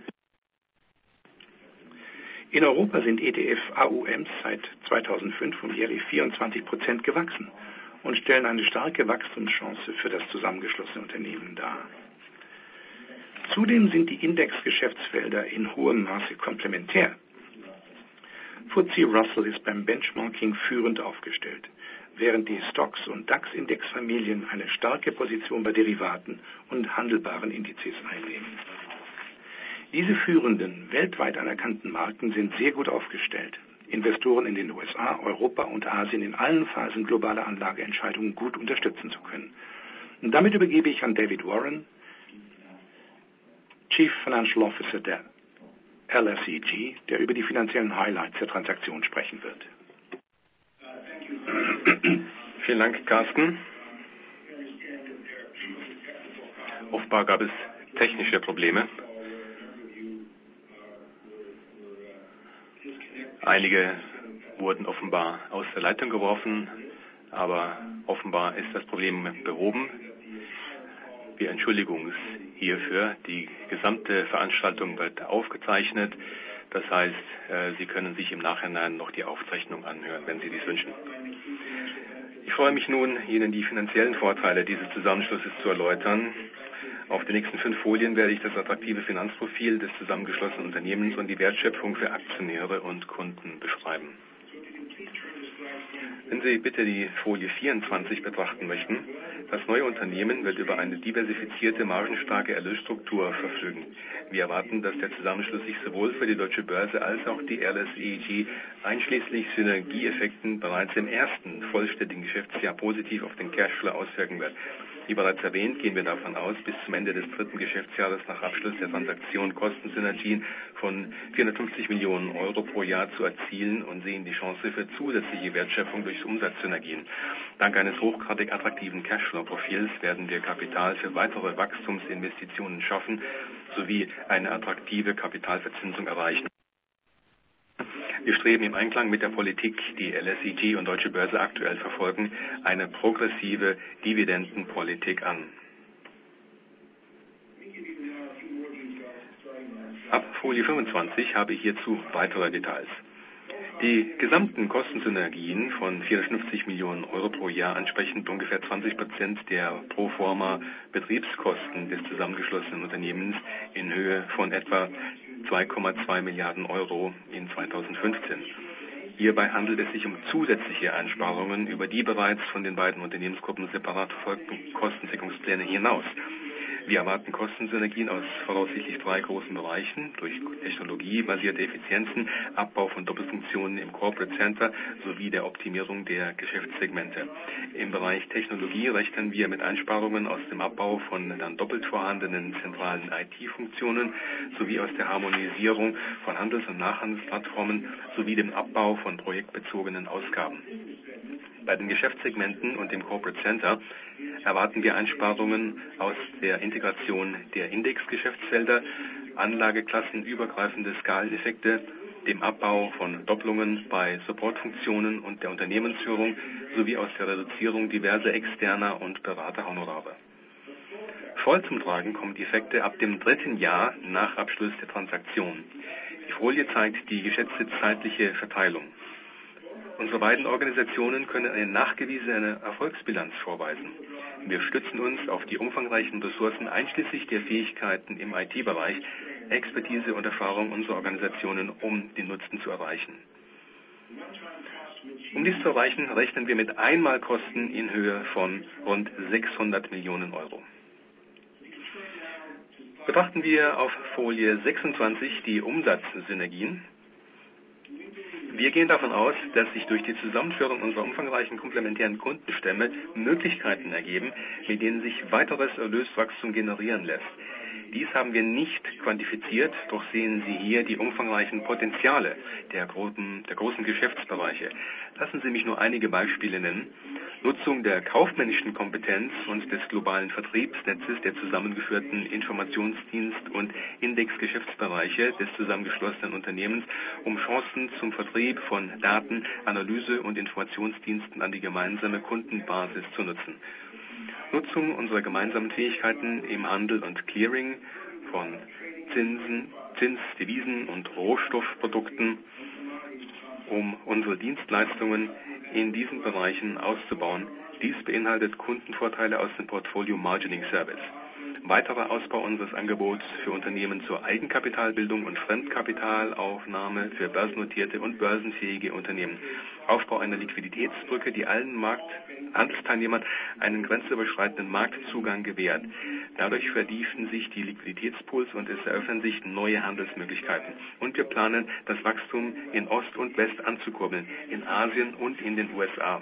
In Europa sind E T F-A U Ms seit zweitausendfünf um jährlich vierundzwanzig Prozent gewachsen und stellen eine starke Wachstumschance für das zusammengeschlossene Unternehmen dar. Zudem sind die Indexgeschäftsfelder in hohem Maße komplementär. F T S E Russell ist beim Benchmarking führend aufgestellt, während die Stocks- und DAX-Indexfamilien eine starke Position bei Derivaten und handelbaren Indizes einnehmen. Diese führenden, weltweit anerkannten Marken sind sehr gut aufgestellt, Investoren in den U S A, Europa und Asien in allen Phasen globaler Anlageentscheidungen gut unterstützen zu können. Und damit übergebe ich an David Warren, Chief Financial Officer der L S E G, der über die finanziellen Highlights der Transaktion sprechen wird. Vielen Dank, Carsten. Offenbar gab es technische Probleme. Einige wurden offenbar aus der Leitung geworfen, aber offenbar ist das Problem behoben. Wir entschuldigen uns hierfür. Die gesamte Veranstaltung wird aufgezeichnet. Das heißt, Sie können sich im Nachhinein noch die Aufzeichnung anhören, wenn Sie dies wünschen. Ich freue mich nun, Ihnen die finanziellen Vorteile dieses Zusammenschlusses zu erläutern. Auf den nächsten fünf Folien werde ich das attraktive Finanzprofil des zusammengeschlossenen Unternehmens und die Wertschöpfung für Aktionäre und Kunden beschreiben. Wenn Sie bitte die Folie vierundzwanzig betrachten möchten, das neue Unternehmen wird über eine diversifizierte, margenstarke Erlösstruktur verfügen. Wir erwarten, dass der Zusammenschluss sich sowohl für die Deutsche Börse als auch die L S E G einschließlich Synergieeffekten bereits im ersten vollständigen Geschäftsjahr positiv auf den Cashflow auswirken wird. Wie bereits erwähnt, gehen wir davon aus, bis zum Ende des dritten Geschäftsjahres nach Abschluss der Transaktion Kostensynergien von vierhundertfünfzig Millionen Euro pro Jahr zu erzielen und sehen die Chance für zusätzliche Wertschöpfung durch Umsatzsynergien. Dank eines hochgradig attraktiven Cashflow-Profils werden wir Kapital für weitere Wachstumsinvestitionen schaffen sowie eine attraktive Kapitalverzinsung erreichen. Wir streben im Einklang mit der Politik, die L S E G und Deutsche Börse aktuell verfolgen, eine progressive Dividendenpolitik an. Ab Folie fünfundzwanzig habe ich hierzu weitere Details. Die gesamten Kostensynergien von vierhundertfünfzig Millionen Euro pro Jahr entsprechend ungefähr zwanzig Prozent der Proforma Betriebskosten des zusammengeschlossenen Unternehmens in Höhe von etwa zwei Komma zwei Milliarden Euro in zweitausendfünfzehn. Hierbei handelt es sich um zusätzliche Einsparungen über die bereits von den beiden Unternehmensgruppen separat verfolgten Kostendeckungspläne hinaus. Wir erwarten Kostensynergien aus voraussichtlich drei großen Bereichen durch technologiebasierte Effizienzen, Abbau von Doppelfunktionen im Corporate Center sowie der Optimierung der Geschäftssegmente. Im Bereich Technologie rechnen wir mit Einsparungen aus dem Abbau von dann doppelt vorhandenen zentralen I T-Funktionen sowie aus der Harmonisierung von Handels- und Nachhandelsplattformen sowie dem Abbau von projektbezogenen Ausgaben. Bei den Geschäftssegmenten und dem Corporate Center erwarten wir Einsparungen aus der Integration der Indexgeschäftsfelder, anlageklassenübergreifende Skaleneffekte, dem Abbau von Doppelungen bei Supportfunktionen und der Unternehmensführung sowie aus der Reduzierung diverser externer und Beraterhonorare. Voll zum Tragen kommen die Effekte ab dem dritten Jahr nach Abschluss der Transaktion. Die Folie zeigt die geschätzte zeitliche Verteilung. Unsere beiden Organisationen können eine nachgewiesene Erfolgsbilanz vorweisen. Wir stützen uns auf die umfangreichen Ressourcen einschließlich der Fähigkeiten im I T-Bereich, Expertise und Erfahrung unserer Organisationen, um den Nutzen zu erreichen. Um dies zu erreichen, rechnen wir mit Einmalkosten in Höhe von rund sechshundert Millionen Euro. Betrachten wir auf Folie sechsundzwanzig die Umsatzsynergien. Wir gehen davon aus, dass sich durch die Zusammenführung unserer umfangreichen komplementären Kundenstämme Möglichkeiten ergeben, mit denen sich weiteres Erlöswachstum generieren lässt. Dies haben wir nicht quantifiziert, doch sehen Sie hier die umfangreichen Potenziale der großen, der großen Geschäftsbereiche. Lassen Sie mich nur einige Beispiele nennen. Nutzung der kaufmännischen Kompetenz und des globalen Vertriebsnetzes der zusammengeführten Informationsdienst- und Indexgeschäftsbereiche des zusammengeschlossenen Unternehmens, um Chancen zum Vertrieb von Daten, Analyse und Informationsdiensten an die gemeinsame Kundenbasis zu nutzen. Nutzung unserer gemeinsamen Fähigkeiten im Handel und Clearing von Zinsen, Zins-, Devisen- und Rohstoffprodukten, um unsere Dienstleistungen in diesen Bereichen auszubauen. Dies beinhaltet Kundenvorteile aus dem Portfolio Margining Service. Weiterer Ausbau unseres Angebots für Unternehmen zur Eigenkapitalbildung und Fremdkapitalaufnahme für börsennotierte und börsenfähige Unternehmen. Aufbau einer Liquiditätsbrücke, die allen Markthandelsteilnehmern einen grenzüberschreitenden Marktzugang gewährt. Dadurch vertiefen sich die Liquiditätspools und es eröffnen sich neue Handelsmöglichkeiten. Und wir planen, das Wachstum in Ost und West anzukurbeln, in Asien und in den U S A.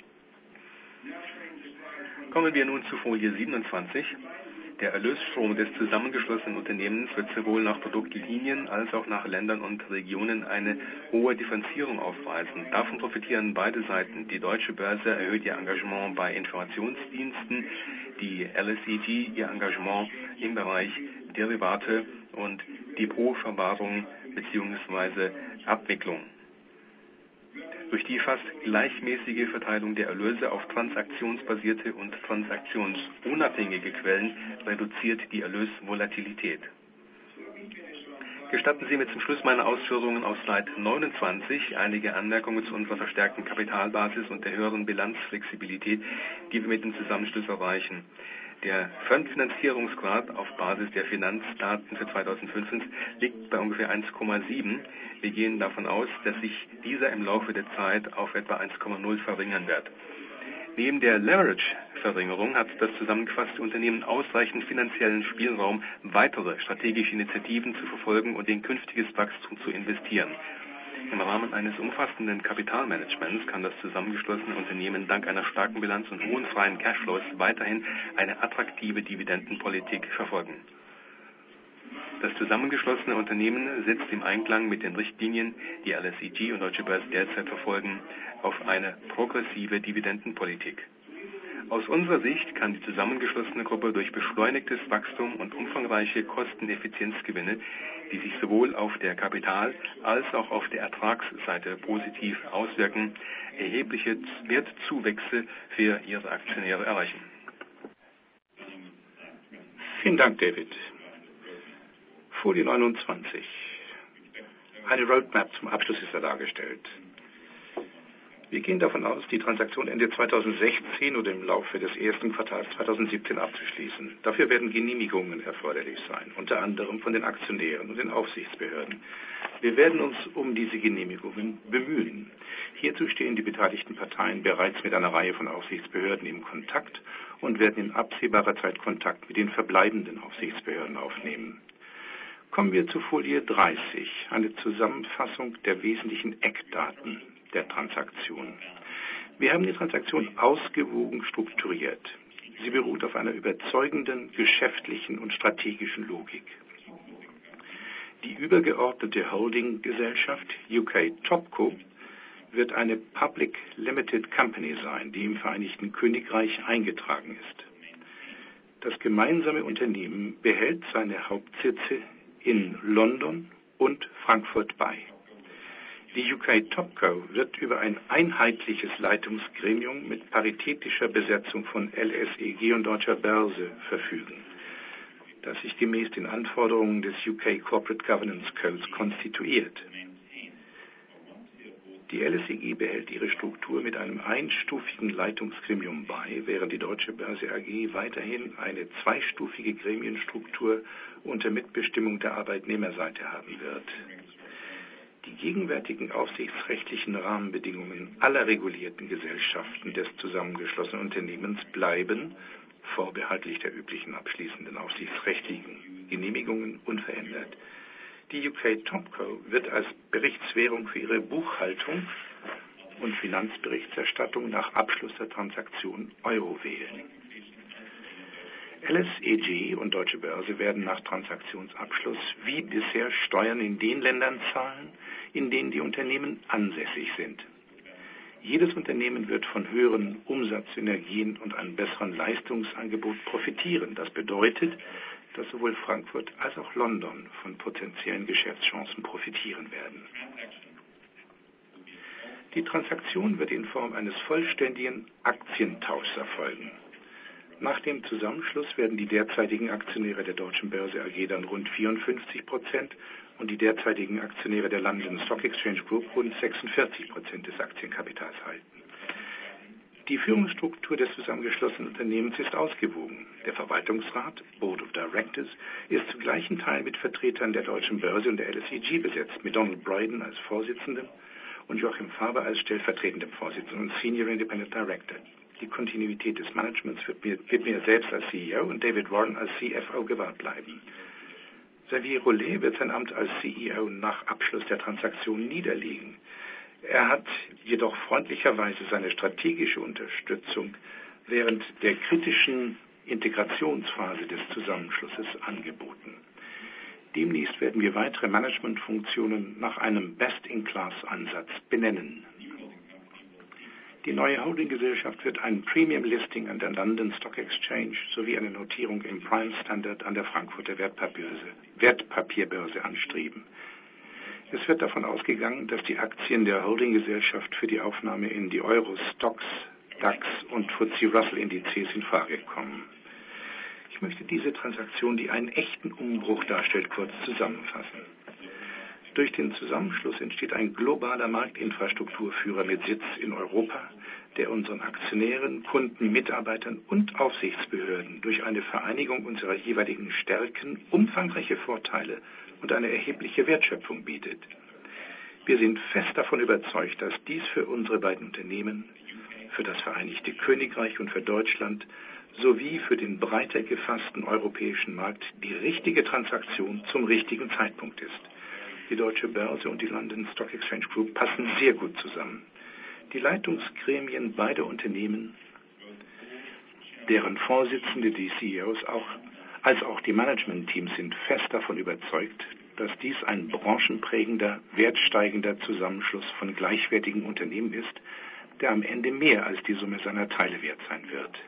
Kommen wir nun zu Folie siebenundzwanzig. Der Erlösstrom des zusammengeschlossenen Unternehmens wird sowohl nach Produktlinien als auch nach Ländern und Regionen eine hohe Differenzierung aufweisen. Davon profitieren beide Seiten. Die Deutsche Börse erhöht ihr Engagement bei Informationsdiensten, die L S E G ihr Engagement im Bereich Derivate und Depotverwahrung bzw. Abwicklung. Durch die fast gleichmäßige Verteilung der Erlöse auf transaktionsbasierte und transaktionsunabhängige Quellen reduziert die Erlösvolatilität. Gestatten Sie mir zum Schluss meiner Ausführungen aus Slide neunundzwanzig einige Anmerkungen zu unserer verstärkten Kapitalbasis und der höheren Bilanzflexibilität, die wir mit dem Zusammenschluss erreichen. Der Fremdfinanzierungsgrad auf Basis der Finanzdaten für zweitausendfünfzehn liegt bei ungefähr eins Komma sieben. Wir gehen davon aus, dass sich dieser im Laufe der Zeit auf etwa eins Komma null verringern wird. Neben der Leverage-Verringerung hat das zusammengefasste Unternehmen ausreichend finanziellen Spielraum, weitere strategische Initiativen zu verfolgen und in künftiges Wachstum zu investieren. Im Rahmen eines umfassenden Kapitalmanagements kann das zusammengeschlossene Unternehmen dank einer starken Bilanz und hohen freien Cashflows weiterhin eine attraktive Dividendenpolitik verfolgen. Das zusammengeschlossene Unternehmen setzt im Einklang mit den Richtlinien, die L S E G und Deutsche Börse derzeit verfolgen, auf eine progressive Dividendenpolitik. Aus unserer Sicht kann die zusammengeschlossene Gruppe durch beschleunigtes Wachstum und umfangreiche Kosteneffizienzgewinne, die sich sowohl auf der Kapital- als auch auf der Ertragsseite positiv auswirken, erhebliche Wertzuwächse für ihre Aktionäre erreichen. Vielen Dank, David. Folie neunundzwanzig. Eine Roadmap zum Abschluss ist da dargestellt. Wir gehen davon aus, die Transaktion Ende zweitausendsechzehn oder im Laufe des ersten Quartals zweitausendsiebzehn abzuschließen. Dafür werden Genehmigungen erforderlich sein, unter anderem von den Aktionären und den Aufsichtsbehörden. Wir werden uns um diese Genehmigungen bemühen. Hierzu stehen die beteiligten Parteien bereits mit einer Reihe von Aufsichtsbehörden in Kontakt und werden in absehbarer Zeit Kontakt mit den verbleibenden Aufsichtsbehörden aufnehmen. Kommen wir zu Folie dreißig, eine Zusammenfassung der wesentlichen Eckdaten der Transaktion. Wir haben die Transaktion ausgewogen strukturiert. Sie beruht auf einer überzeugenden geschäftlichen und strategischen Logik. Die übergeordnete Holdinggesellschaft U K Topco wird eine Public Limited Company sein, die im Vereinigten Königreich eingetragen ist. Das gemeinsame Unternehmen behält seine Hauptsitze in London und Frankfurt bei. Die U K Topco wird über ein einheitliches Leitungsgremium mit paritätischer Besetzung von L S E G und Deutscher Börse verfügen, das sich gemäß den Anforderungen des U K Corporate Governance Codes konstituiert. Die L S E G behält ihre Struktur mit einem einstufigen Leitungsgremium bei, während die Deutsche Börse A G weiterhin eine zweistufige Gremienstruktur unter Mitbestimmung der Arbeitnehmerseite haben wird. Die gegenwärtigen aufsichtsrechtlichen Rahmenbedingungen aller regulierten Gesellschaften des zusammengeschlossenen Unternehmens bleiben, vorbehaltlich der üblichen abschließenden aufsichtsrechtlichen Genehmigungen, unverändert. Die U K Topco wird als Berichtswährung für ihre Buchhaltung und Finanzberichterstattung nach Abschluss der Transaktion Euro wählen. L S E G und Deutsche Börse werden nach Transaktionsabschluss wie bisher Steuern in den Ländern zahlen, in denen die Unternehmen ansässig sind. Jedes Unternehmen wird von höheren Umsatzsynergien und einem besseren Leistungsangebot profitieren. Das bedeutet, dass sowohl Frankfurt als auch London von potenziellen Geschäftschancen profitieren werden. Die Transaktion wird in Form eines vollständigen Aktientauschs erfolgen. Nach dem Zusammenschluss werden die derzeitigen Aktionäre der Deutschen Börse A G dann rund vierundfünfzig Prozent und die derzeitigen Aktionäre der London Stock Exchange Group rund sechsundvierzig Prozent des Aktienkapitals halten. Die Führungsstruktur des zusammengeschlossenen Unternehmens ist ausgewogen. Der Verwaltungsrat, Board of Directors, ist zu gleichen Teilen mit Vertretern der Deutschen Börse und der L S E G besetzt, mit Donald Brydon als Vorsitzendem und Joachim Faber als stellvertretendem Vorsitzenden und Senior Independent Director. Die Kontinuität des Managements wird mir, wird mir selbst als C E O und David Warren als C F O gewahrt bleiben. Xavier Rollet wird sein Amt als C E O nach Abschluss der Transaktion niederlegen. Er hat jedoch freundlicherweise seine strategische Unterstützung während der kritischen Integrationsphase des Zusammenschlusses angeboten. Demnächst werden wir weitere Managementfunktionen nach einem Best-in-Class-Ansatz benennen. Die neue Holdinggesellschaft wird ein Premium-Listing an der London Stock Exchange sowie eine Notierung im Prime Standard an der Frankfurter Wertpapierbörse, Wertpapierbörse anstreben. Es wird davon ausgegangen, dass die Aktien der Holdinggesellschaft für die Aufnahme in die Euro-Stocks, DAX und F T S E Russell-Indizes in Frage kommen. Ich möchte diese Transaktion, die einen echten Umbruch darstellt, kurz zusammenfassen. Durch den Zusammenschluss entsteht ein globaler Marktinfrastrukturführer mit Sitz in Europa, der unseren Aktionären, Kunden, Mitarbeitern und Aufsichtsbehörden durch eine Vereinigung unserer jeweiligen Stärken umfangreiche Vorteile und eine erhebliche Wertschöpfung bietet. Wir sind fest davon überzeugt, dass dies für unsere beiden Unternehmen, für das Vereinigte Königreich und für Deutschland sowie für den breiter gefassten europäischen Markt die richtige Transaktion zum richtigen Zeitpunkt ist. Die Deutsche Börse und die London Stock Exchange Group passen sehr gut zusammen. Die Leitungsgremien beider Unternehmen, deren Vorsitzende, die C E Os auch, als auch die Managementteams sind fest davon überzeugt, dass dies ein branchenprägender, wertsteigender Zusammenschluss von gleichwertigen Unternehmen ist, der am Ende mehr als die Summe seiner Teile wert sein wird.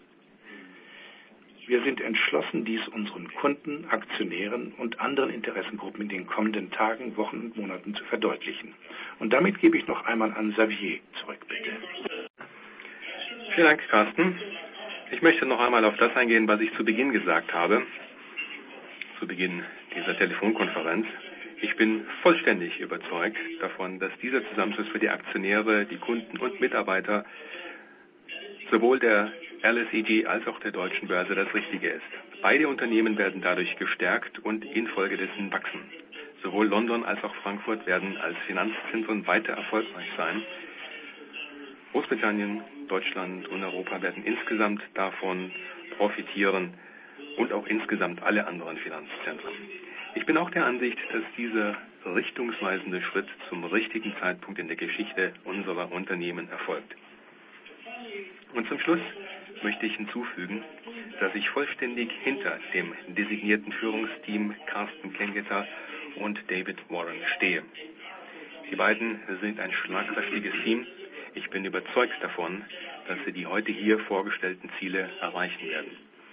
Wir sind entschlossen, dies unseren Kunden, Aktionären und anderen Interessengruppen in den kommenden Tagen, Wochen und Monaten zu verdeutlichen. Und damit gebe ich noch einmal an Xavier zurück, bitte. Vielen Dank, Carsten. Ich möchte noch einmal auf das eingehen, was ich zu Beginn gesagt habe, zu Beginn dieser Telefonkonferenz. Ich bin vollständig überzeugt davon, dass dieser Zusammenschluss für die Aktionäre, die Kunden und Mitarbeiter sowohl der L S E G als auch der Deutschen Börse das Richtige ist. Beide Unternehmen werden dadurch gestärkt und infolgedessen wachsen. Sowohl London als auch Frankfurt werden als Finanzzentren weiter erfolgreich sein. Großbritannien, Deutschland und Europa werden insgesamt davon profitieren und auch insgesamt alle anderen Finanzzentren. Ich bin auch der Ansicht, dass dieser richtungsweisende Schritt zum richtigen Zeitpunkt in der Geschichte unserer Unternehmen erfolgt. Und zum Schluss möchte ich hinzufügen, dass ich vollständig hinter dem designierten Führungsteam Carsten Kengeter und David Warren stehe. Die beiden sind ein schlagkräftiges Team. Ich bin überzeugt davon, dass sie die heute hier vorgestellten Ziele erreichen werden.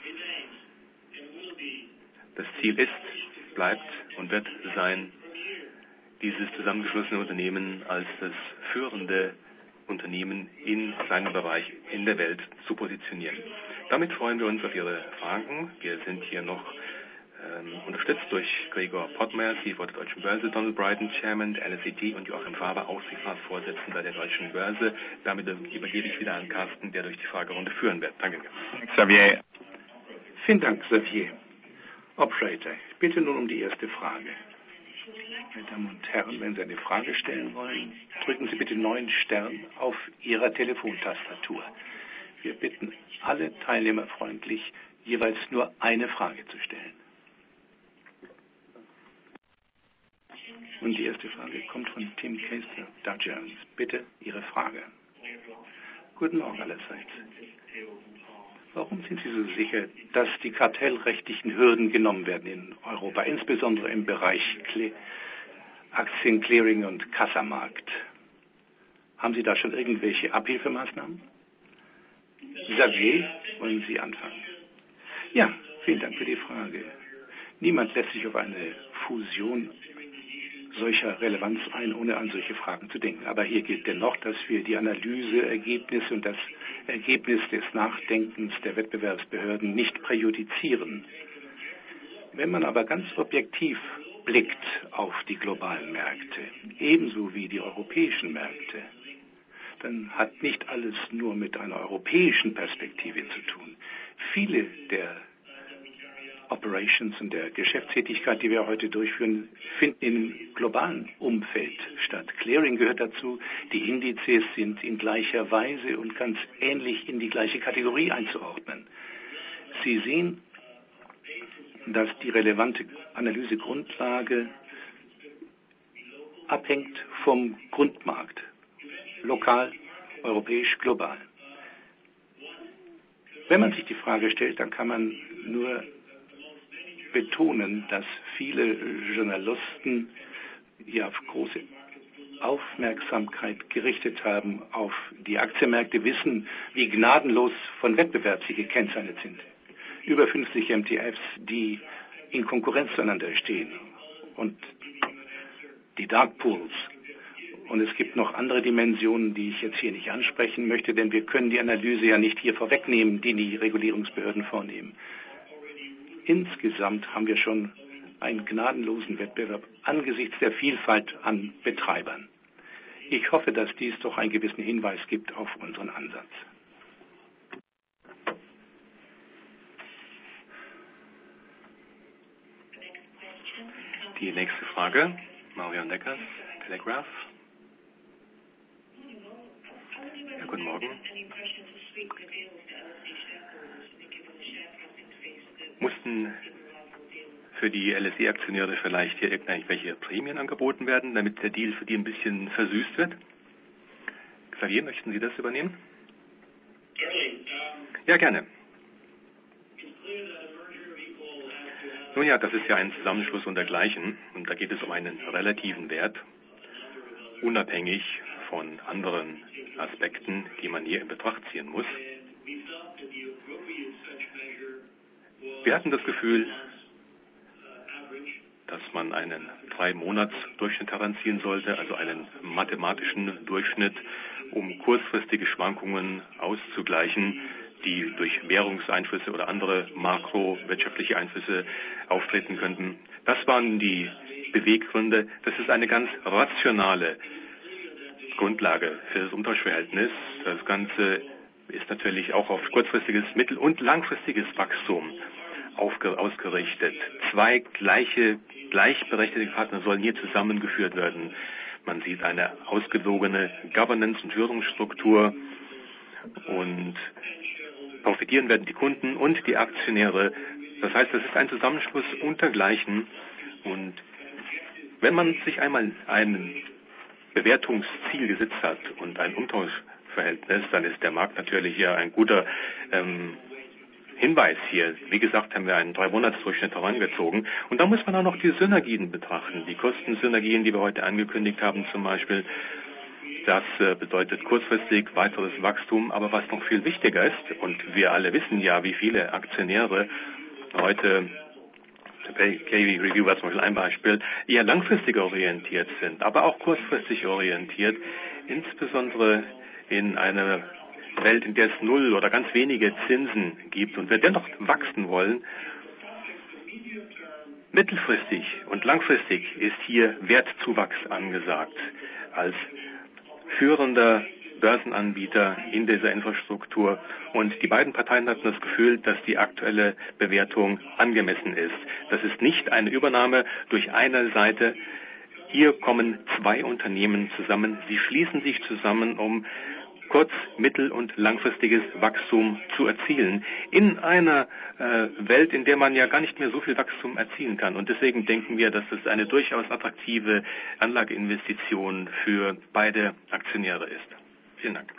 Das Ziel ist, bleibt und wird sein, dieses zusammengeschlossene Unternehmen als das führende Unternehmen in seinem Bereich in der Welt zu positionieren. Damit freuen wir uns auf Ihre Fragen. Wir sind hier noch ähm, unterstützt durch Gregor Pottmeyer, C F O der Deutschen Börse, Donald Bryden, Chairman der L S E G und Joachim Faber, Aufsichtsratsvorsitzender der Deutschen Börse. Damit übergebe ich wieder an Carsten, der durch die Fragerunde führen wird. Danke. Xavier. Vielen Dank, Xavier. Operator, bitte nun um die erste Frage. Meine Damen und Herren, wenn Sie eine Frage stellen wollen, drücken Sie bitte neun Stern auf Ihrer Telefontastatur. Wir bitten alle Teilnehmer freundlich, jeweils nur eine Frage zu stellen. Und die erste Frage kommt von Tim Kester, Dow Jones. Bitte Ihre Frage. Guten Morgen allerseits. Warum sind Sie so sicher, dass die kartellrechtlichen Hürden genommen werden in Europa, insbesondere im Bereich Aktienclearing und Kassamarkt? Haben Sie da schon irgendwelche Abhilfemaßnahmen? Xavier, wollen Sie anfangen? Ja, vielen Dank für die Frage. Niemand lässt sich auf eine Fusion solcher Relevanz ein, ohne an solche Fragen zu denken. Aber hier gilt dennoch, dass wir die Analyseergebnisse und das Ergebnis des Nachdenkens der Wettbewerbsbehörden nicht präjudizieren. Wenn man aber ganz objektiv blickt auf die globalen Märkte, ebenso wie die europäischen Märkte, dann hat nicht alles nur mit einer europäischen Perspektive zu tun. Viele der Operations und der Geschäftstätigkeit, die wir heute durchführen, finden im globalen Umfeld statt. Clearing gehört dazu. Die Indizes sind in gleicher Weise und ganz ähnlich in die gleiche Kategorie einzuordnen. Sie sehen, dass die relevante Analysegrundlage abhängt vom Grundmarkt. Lokal, europäisch, global. Wenn man sich die Frage stellt, dann kann man nur betonen, dass viele Journalisten ja auf große Aufmerksamkeit gerichtet haben auf die Aktienmärkte, wissen, wie gnadenlos von Wettbewerb sie gekennzeichnet sind. Über fünfzig M T Fs, die in Konkurrenz zueinander stehen. Und die Dark Pools. Und es gibt noch andere Dimensionen, die ich jetzt hier nicht ansprechen möchte, denn wir können die Analyse ja nicht hier vorwegnehmen, die die Regulierungsbehörden vornehmen. Insgesamt haben wir schon einen gnadenlosen Wettbewerb angesichts der Vielfalt an Betreibern. Ich hoffe, dass dies doch einen gewissen Hinweis gibt auf unseren Ansatz. Die nächste Frage, Marion Deckers, Telegraph. Ja, guten Morgen. Mussten für die L S E-Aktionäre vielleicht hier irgendwelche Prämien angeboten werden, damit der Deal für die ein bisschen versüßt wird? Xavier, möchten Sie das übernehmen? Ja, gerne. Nun ja, das ist ja ein Zusammenschluss und dergleichen. Und da geht es um einen relativen Wert, unabhängig von anderen Aspekten, die man hier in Betracht ziehen muss. Wir hatten das Gefühl, dass man einen Drei-Monats-Durchschnitt heranziehen sollte, also einen mathematischen Durchschnitt, um kurzfristige Schwankungen auszugleichen, die durch Währungseinflüsse oder andere makrowirtschaftliche Einflüsse auftreten könnten. Das waren die Beweggründe. Das ist eine ganz rationale Grundlage für das Umtauschverhältnis. Das Ganze ist natürlich auch auf kurzfristiges, mittel- und langfristiges Wachstum aufge- ausgerichtet. Zwei gleiche, gleichberechtigte Partner sollen hier zusammengeführt werden. Man sieht eine ausgewogene Governance- und Führungsstruktur und profitieren werden die Kunden und die Aktionäre. Das heißt, das ist ein Zusammenschluss untergleichen. Und wenn man sich einmal ein Bewertungsziel gesetzt hat und ein Umtauschverhältnis, dann ist der Markt natürlich ja ein guter ähm, Hinweis hier. Wie gesagt, haben wir einen Drei-Monats-Durchschnitt herangezogen. Und da muss man auch noch die Synergien betrachten. Die Kostensynergien, die wir heute angekündigt haben zum Beispiel. Das bedeutet kurzfristig weiteres Wachstum, aber was noch viel wichtiger ist, und wir alle wissen ja, wie viele Aktionäre heute, K V Review war zum Beispiel ein Beispiel, eher langfristig orientiert sind, aber auch kurzfristig orientiert, insbesondere in einer Welt, in der es null oder ganz wenige Zinsen gibt und wir dennoch wachsen wollen. Mittelfristig und langfristig ist hier Wertzuwachs angesagt als führender Börsenanbieter in dieser Infrastruktur. Und die beiden Parteien hatten das Gefühl, dass die aktuelle Bewertung angemessen ist. Das ist nicht eine Übernahme durch eine Seite. Hier kommen zwei Unternehmen zusammen. Sie schließen sich zusammen, um kurz-, mittel- und langfristiges Wachstum zu erzielen. In einer äh, Welt, in der man ja gar nicht mehr so viel Wachstum erzielen kann. Und deswegen denken wir, dass es eine durchaus attraktive Anlageinvestition für beide Aktionäre ist. Vielen Dank.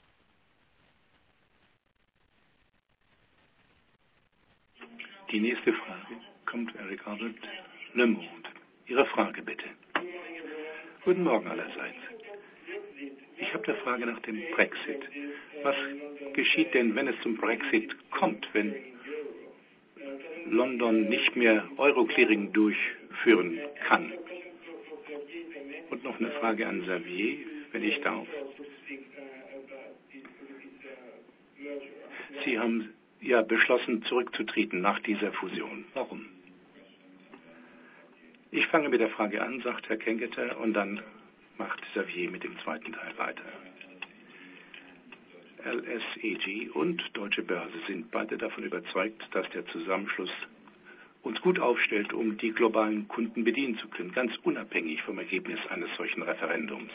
Die nächste Frage kommt Eric Albert, Le Monde. Ihre Frage bitte. Guten Morgen allerseits. Ich habe eine Frage nach dem Brexit. Was geschieht denn, wenn es zum Brexit kommt, wenn London nicht mehr Euro-Clearing durchführen kann? Und noch eine Frage an Xavier, wenn ich darf. Sie haben ja beschlossen, zurückzutreten nach dieser Fusion. Warum? Ich fange mit der Frage an, sagt Herr Kengeter, und dann macht Xavier mit dem zweiten Teil weiter. L S E G und Deutsche Börse sind beide davon überzeugt, dass der Zusammenschluss uns gut aufstellt, um die globalen Kunden bedienen zu können, ganz unabhängig vom Ergebnis eines solchen Referendums.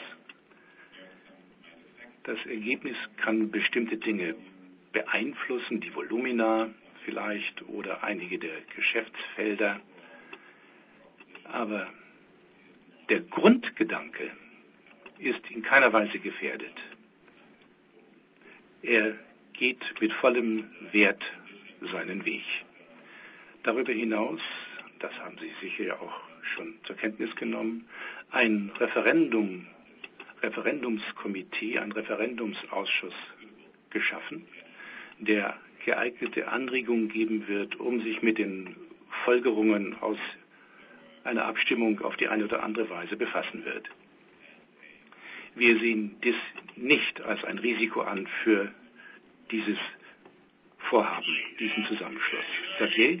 Das Ergebnis kann bestimmte Dinge beeinflussen, die Volumina vielleicht oder einige der Geschäftsfelder, aber der Grundgedanke ist in keiner Weise gefährdet. Er geht mit vollem Wert seinen Weg. Darüber hinaus, das haben Sie sicher auch schon zur Kenntnis genommen, ein Referendum, Referendumskomitee, ein Referendumsausschuss geschaffen, der geeignete Anregungen geben wird, um sich mit den Folgerungen aus eine Abstimmung auf die eine oder andere Weise befassen wird. Wir sehen dies nicht als ein Risiko an für dieses Vorhaben, diesen Zusammenschluss. Xavier?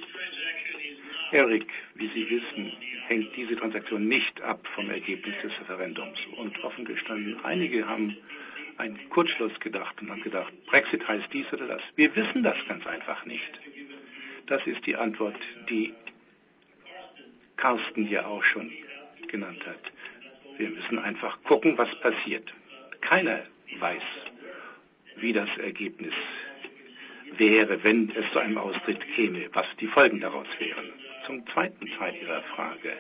Eric, wie Sie wissen, hängt diese Transaktion nicht ab vom Ergebnis des Referendums. Und offen gestanden, einige haben einen Kurzschluss gedacht und haben gedacht, Brexit heißt dies oder das. Wir wissen das ganz einfach nicht. Das ist die Antwort, die Carsten ja auch schon genannt hat. Wir müssen einfach gucken, was passiert. Keiner weiß, wie das Ergebnis wäre, wenn es zu einem Austritt käme, was die Folgen daraus wären. Zum zweiten Teil Ihrer Frage,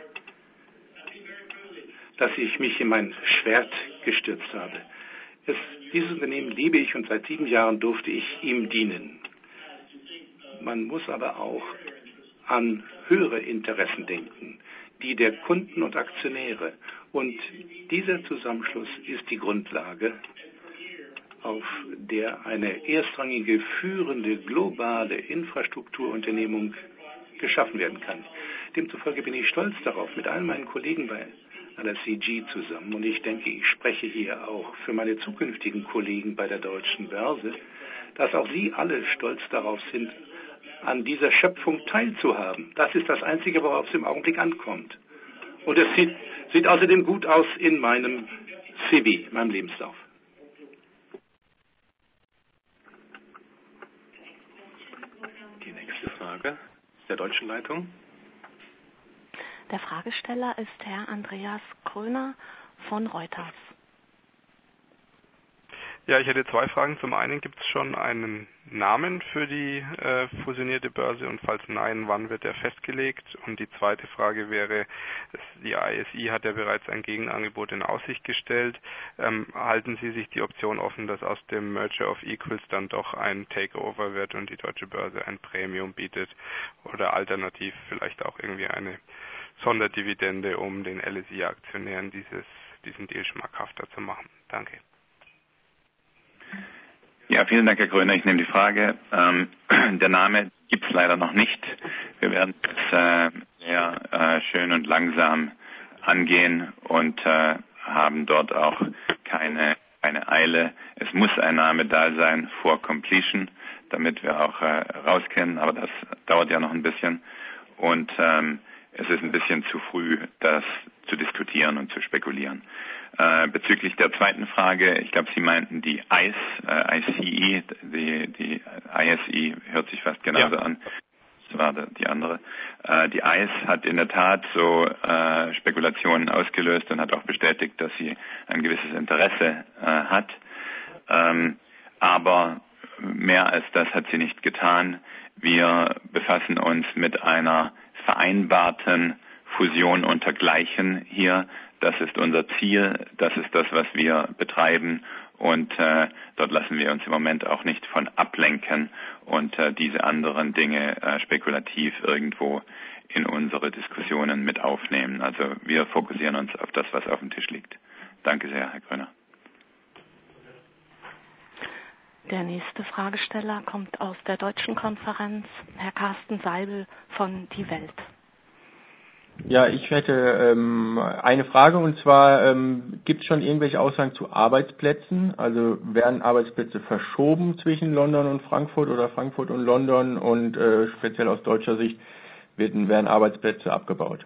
dass ich mich in mein Schwert gestürzt habe. Es, dieses Unternehmen liebe ich und seit sieben Jahren durfte ich ihm dienen. Man muss aber auch an höhere Interessen denken, die der Kunden und Aktionäre. Und dieser Zusammenschluss ist die Grundlage, auf der eine erstrangige, führende, globale Infrastrukturunternehmung geschaffen werden kann. Demzufolge bin ich stolz darauf, mit all meinen Kollegen bei L S E G zusammen, und ich denke, ich spreche hier auch für meine zukünftigen Kollegen bei der Deutschen Börse, dass auch Sie alle stolz darauf sind, an dieser Schöpfung teilzuhaben. Das ist das Einzige, worauf es im Augenblick ankommt. Und es sieht, sieht außerdem gut aus in meinem C V, meinem Lebenslauf. Die nächste Frage der deutschen Leitung. Der Fragesteller ist Herr Andreas Kröner von Reuters. Ja, ich hätte zwei Fragen. Zum einen, gibt es schon einen Namen für die äh, fusionierte Börse, und falls nein, wann wird er festgelegt? Und die zweite Frage wäre, die I S I hat ja bereits ein Gegenangebot in Aussicht gestellt. Ähm, halten Sie sich die Option offen, dass aus dem Merger of Equals dann doch ein Takeover wird und die Deutsche Börse ein Premium bietet, oder alternativ vielleicht auch irgendwie eine Sonderdividende, um den L S I-Aktionären dieses, diesen Deal schmackhafter zu machen? Danke. Ja, vielen Dank, Herr Gröner. Ich nehme die Frage. Ähm, der Name gibt es leider noch nicht. Wir werden es äh, sehr äh, schön und langsam angehen und äh, haben dort auch keine, keine Eile. Es muss ein Name da sein vor Completion, damit wir auch äh, rauskennen, aber das dauert ja noch ein bisschen. Und ähm, es ist ein bisschen zu früh, das zu diskutieren und zu spekulieren. Äh, bezüglich der zweiten Frage, ich glaube, Sie meinten die I C E, äh, I C E, die, die I S I hört sich fast genauso ja an. Das war die andere. Äh, die I C E hat in der Tat so äh, Spekulationen ausgelöst und hat auch bestätigt, dass sie ein gewisses Interesse äh, hat. Ähm, aber mehr als das hat sie nicht getan. Wir befassen uns mit einer vereinbarten Fusion unter Gleichen hier. Das ist unser Ziel, das ist das, was wir betreiben, und äh, dort lassen wir uns im Moment auch nicht von ablenken und äh, diese anderen Dinge äh, spekulativ irgendwo in unsere Diskussionen mit aufnehmen. Also wir fokussieren uns auf das, was auf dem Tisch liegt. Danke sehr, Herr Gröner. Der nächste Fragesteller kommt aus der Deutschen Konferenz, Herr Carsten Seibel von Die Welt. Ja, ich hätte ähm, eine Frage, und zwar, ähm, gibt es schon irgendwelche Aussagen zu Arbeitsplätzen? Also werden Arbeitsplätze verschoben zwischen London und Frankfurt oder Frankfurt und London, und äh, speziell aus deutscher Sicht werden, werden Arbeitsplätze abgebaut?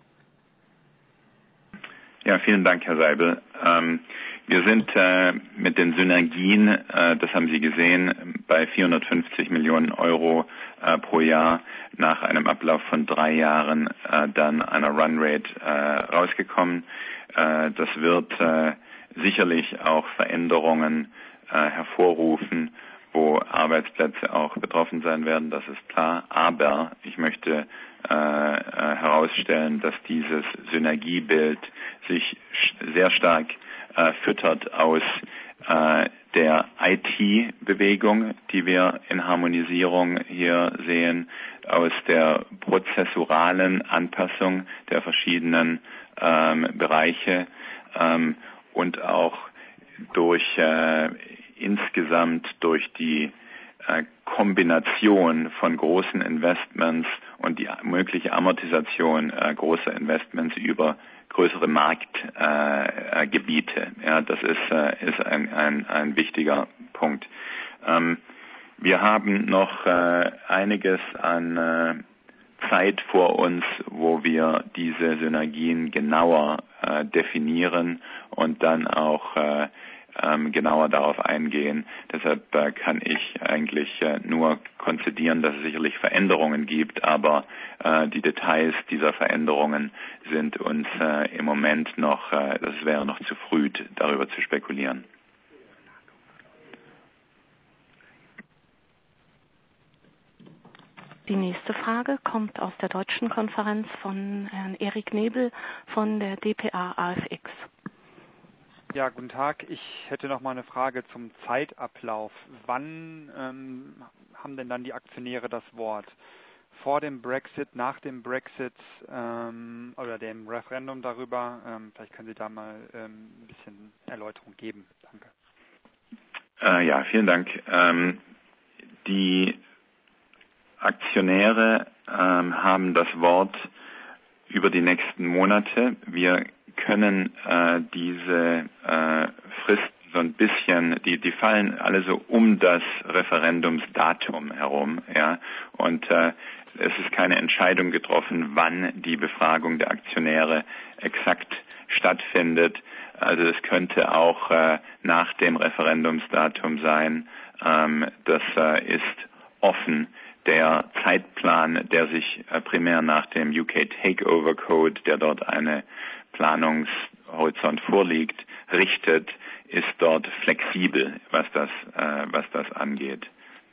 Ja, vielen Dank, Herr Seibel. Ähm, wir sind äh, mit den Synergien, äh, das haben Sie gesehen, bei vierhundertfünfzig Millionen Euro äh, pro Jahr nach einem Ablauf von drei Jahren äh, dann einer Runrate äh, rausgekommen. Äh, das wird äh, sicherlich auch Veränderungen äh, hervorrufen, wo Arbeitsplätze auch betroffen sein werden, das ist klar. Aber ich möchte äh, äh, herausstellen, dass dieses Synergiebild sich sehr stark äh, füttert aus äh, der I T-Bewegung, die wir in Harmonisierung hier sehen, aus der prozessuralen Anpassung der verschiedenen ähm, Bereiche ähm, und auch durch äh, insgesamt durch die äh, Kombination von großen Investments und die mögliche Amortisation äh, großer Investments über größere Marktgebiete. Äh, ja, das ist, äh, ist ein, ein, ein wichtiger Punkt. Ähm, wir haben noch äh, einiges an äh, Zeit vor uns, wo wir diese Synergien genauer äh, definieren und dann auch äh, ähm, genauer darauf eingehen. Deshalb äh, kann ich eigentlich äh, nur konzidieren, dass es sicherlich Veränderungen gibt, aber äh, die Details dieser Veränderungen sind uns äh, im Moment noch, äh, das wäre noch zu früh, darüber zu spekulieren. Die nächste Frage kommt aus der deutschen Konferenz von Herrn Erik Nebel von der D P A A F X. Ja, guten Tag. Ich hätte noch mal eine Frage zum Zeitablauf. Wann ähm, haben denn dann die Aktionäre das Wort? Vor dem Brexit, nach dem Brexit ähm, oder dem Referendum darüber? Ähm, vielleicht können Sie da mal ähm, ein bisschen Erläuterung geben. Danke. Äh, ja, vielen Dank. Ähm, die Aktionäre ähm, haben das Wort über die nächsten Monate. Wir können äh, diese äh, Fristen so ein bisschen, die, die fallen alle so um das Referendumsdatum herum, ja, und äh, es ist keine Entscheidung getroffen, wann die Befragung der Aktionäre exakt stattfindet. Also es könnte auch äh, nach dem Referendumsdatum sein. Ähm, das äh, ist offen. Der Zeitplan, der sich äh, primär nach dem U K Takeover Code, der dort eine Planungshorizont vorliegt, richtet, ist dort flexibel, was das, äh, was das angeht.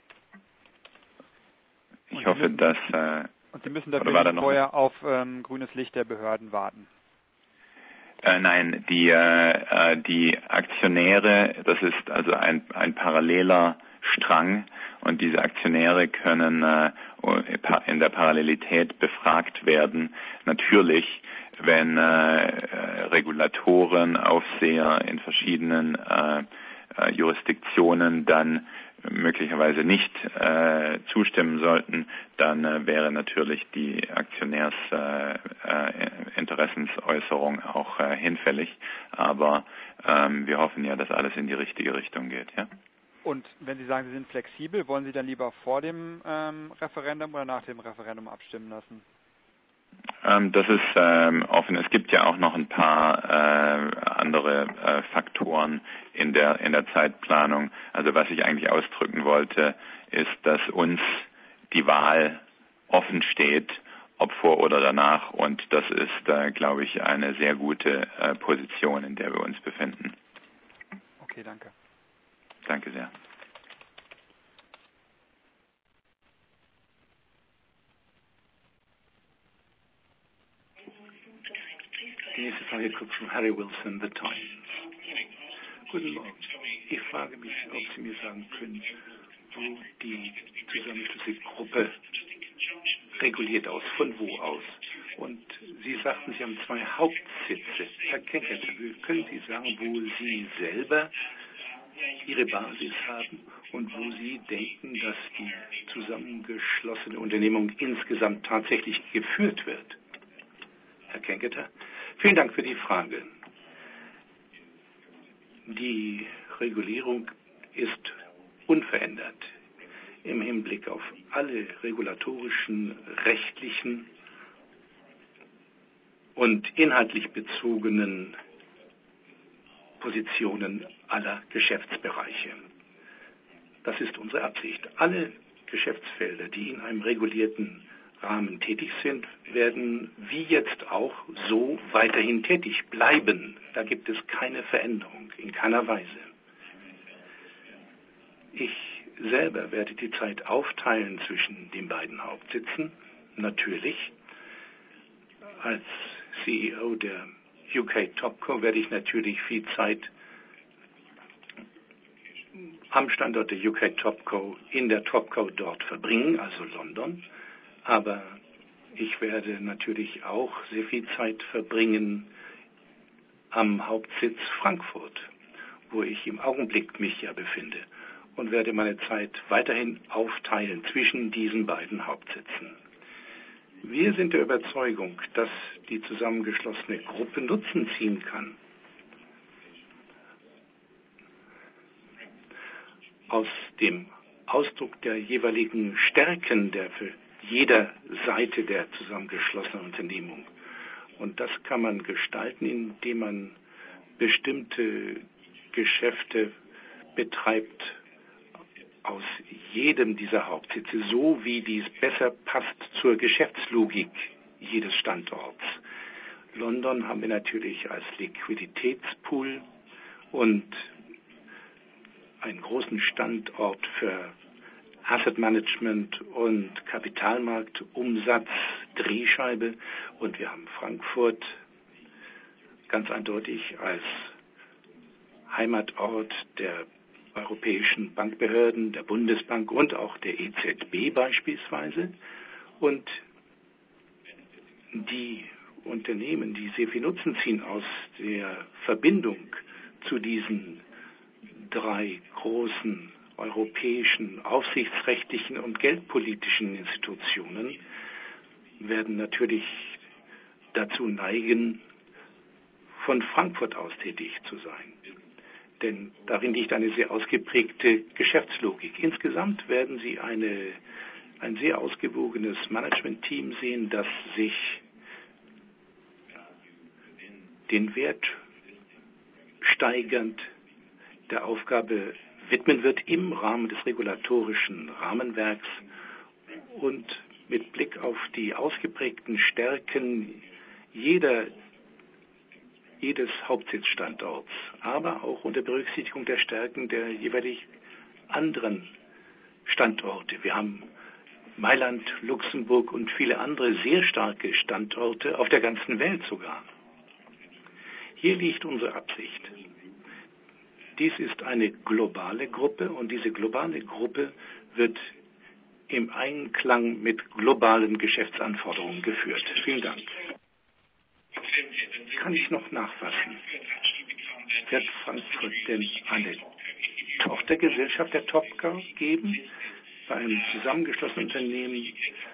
Ich hoffe, müssen, dass... Äh, und Sie müssen dafür nicht vorher auf ähm, grünes Licht der Behörden warten? Äh, nein, die, äh, die Aktionäre, das ist also ein, ein paralleler Strang und diese Aktionäre können äh, in der Parallelität befragt werden. Natürlich, wenn äh, Regulatoren, Aufseher in verschiedenen äh, äh, Jurisdiktionen dann möglicherweise nicht äh, zustimmen sollten, dann äh, wäre natürlich die Aktionärsinteressensäußerung äh, auch äh, hinfällig. Aber ähm, wir hoffen ja, dass alles in die richtige Richtung geht. Ja? Und wenn Sie sagen, Sie sind flexibel, wollen Sie dann lieber vor dem ähm, Referendum oder nach dem Referendum abstimmen lassen? Ähm, das ist ähm, offen. Es gibt ja auch noch ein paar äh, andere äh, Faktoren in der in der Zeitplanung. Also was ich eigentlich ausdrücken wollte, ist, dass uns die Wahl offen steht, ob vor oder danach. Und das ist, äh, glaube ich, eine sehr gute äh, Position, in der wir uns befinden. Okay, danke. Danke sehr. Die nächste Frage kommt von Harry Wilson, The Times. Guten Morgen. Ich frage mich, ob Sie mir sagen können, wo die Zusammenschlussgruppe reguliert aus, von wo aus. Und Sie sagten, Sie haben zwei Hauptsitze. Herr Kenkert, können Sie sagen, wo Sie selber Ihre Basis haben und wo Sie denken, dass die zusammengeschlossene Unternehmung insgesamt tatsächlich geführt wird? Herr Kenketer, vielen Dank für die Frage. Die Regulierung ist unverändert im Hinblick auf alle regulatorischen, rechtlichen und inhaltlich bezogenen Positionen aller Geschäftsbereiche. Das ist unsere Absicht. Alle Geschäftsfelder, die in einem regulierten Rahmen tätig sind, werden wie jetzt auch so weiterhin tätig bleiben. Da gibt es keine Veränderung, in keiner Weise. Ich selber werde die Zeit aufteilen zwischen den beiden Hauptsitzen. Natürlich, als C E O der U K Topco werde ich natürlich viel Zeit am Standort der U K Topco in der Topco dort verbringen, also London. Aber ich werde natürlich auch sehr viel Zeit verbringen am Hauptsitz Frankfurt, wo ich im Augenblick mich ja befinde. und werde meine Zeit weiterhin aufteilen zwischen diesen beiden Hauptsitzen. Wir sind der Überzeugung, dass die zusammengeschlossene Gruppe Nutzen ziehen kann aus dem Ausdruck der jeweiligen Stärken der für jeder Seite der zusammengeschlossenen Unternehmung. Und das kann man gestalten, indem man bestimmte Geschäfte betreibt aus jedem dieser Hauptsitze, so wie dies besser passt zur Geschäftslogik jedes Standorts. London haben wir natürlich als Liquiditätspool und einen großen Standort für Asset Management und Kapitalmarktumsatz, Drehscheibe, und wir haben Frankfurt ganz eindeutig als Heimatort der europäischen Bankbehörden, der Bundesbank und auch der E Z B beispielsweise. Und die Unternehmen, die sehr viel Nutzen ziehen aus der Verbindung zu diesen drei großen europäischen aufsichtsrechtlichen und geldpolitischen Institutionen, werden natürlich dazu neigen, von Frankfurt aus tätig zu sein. Denn darin liegt eine sehr ausgeprägte Geschäftslogik. Insgesamt werden Sie eine, ein sehr ausgewogenes Management-Team sehen, das sich den Wert steigernd der Aufgabe widmen wird im Rahmen des regulatorischen Rahmenwerks und mit Blick auf die ausgeprägten Stärken jeder jedes Hauptsitzstandorts, aber auch unter Berücksichtigung der Stärken der jeweilig anderen Standorte. Wir haben Mailand, Luxemburg und viele andere sehr starke Standorte auf der ganzen Welt sogar. Hier liegt unsere Absicht. Dies ist eine globale Gruppe und diese globale Gruppe wird im Einklang mit globalen Geschäftsanforderungen geführt. Vielen Dank. Kann ich noch nachfassen? Wird Frankfurt denn eine Tochtergesellschaft der Topco geben, bei einem zusammengeschlossenen Unternehmen,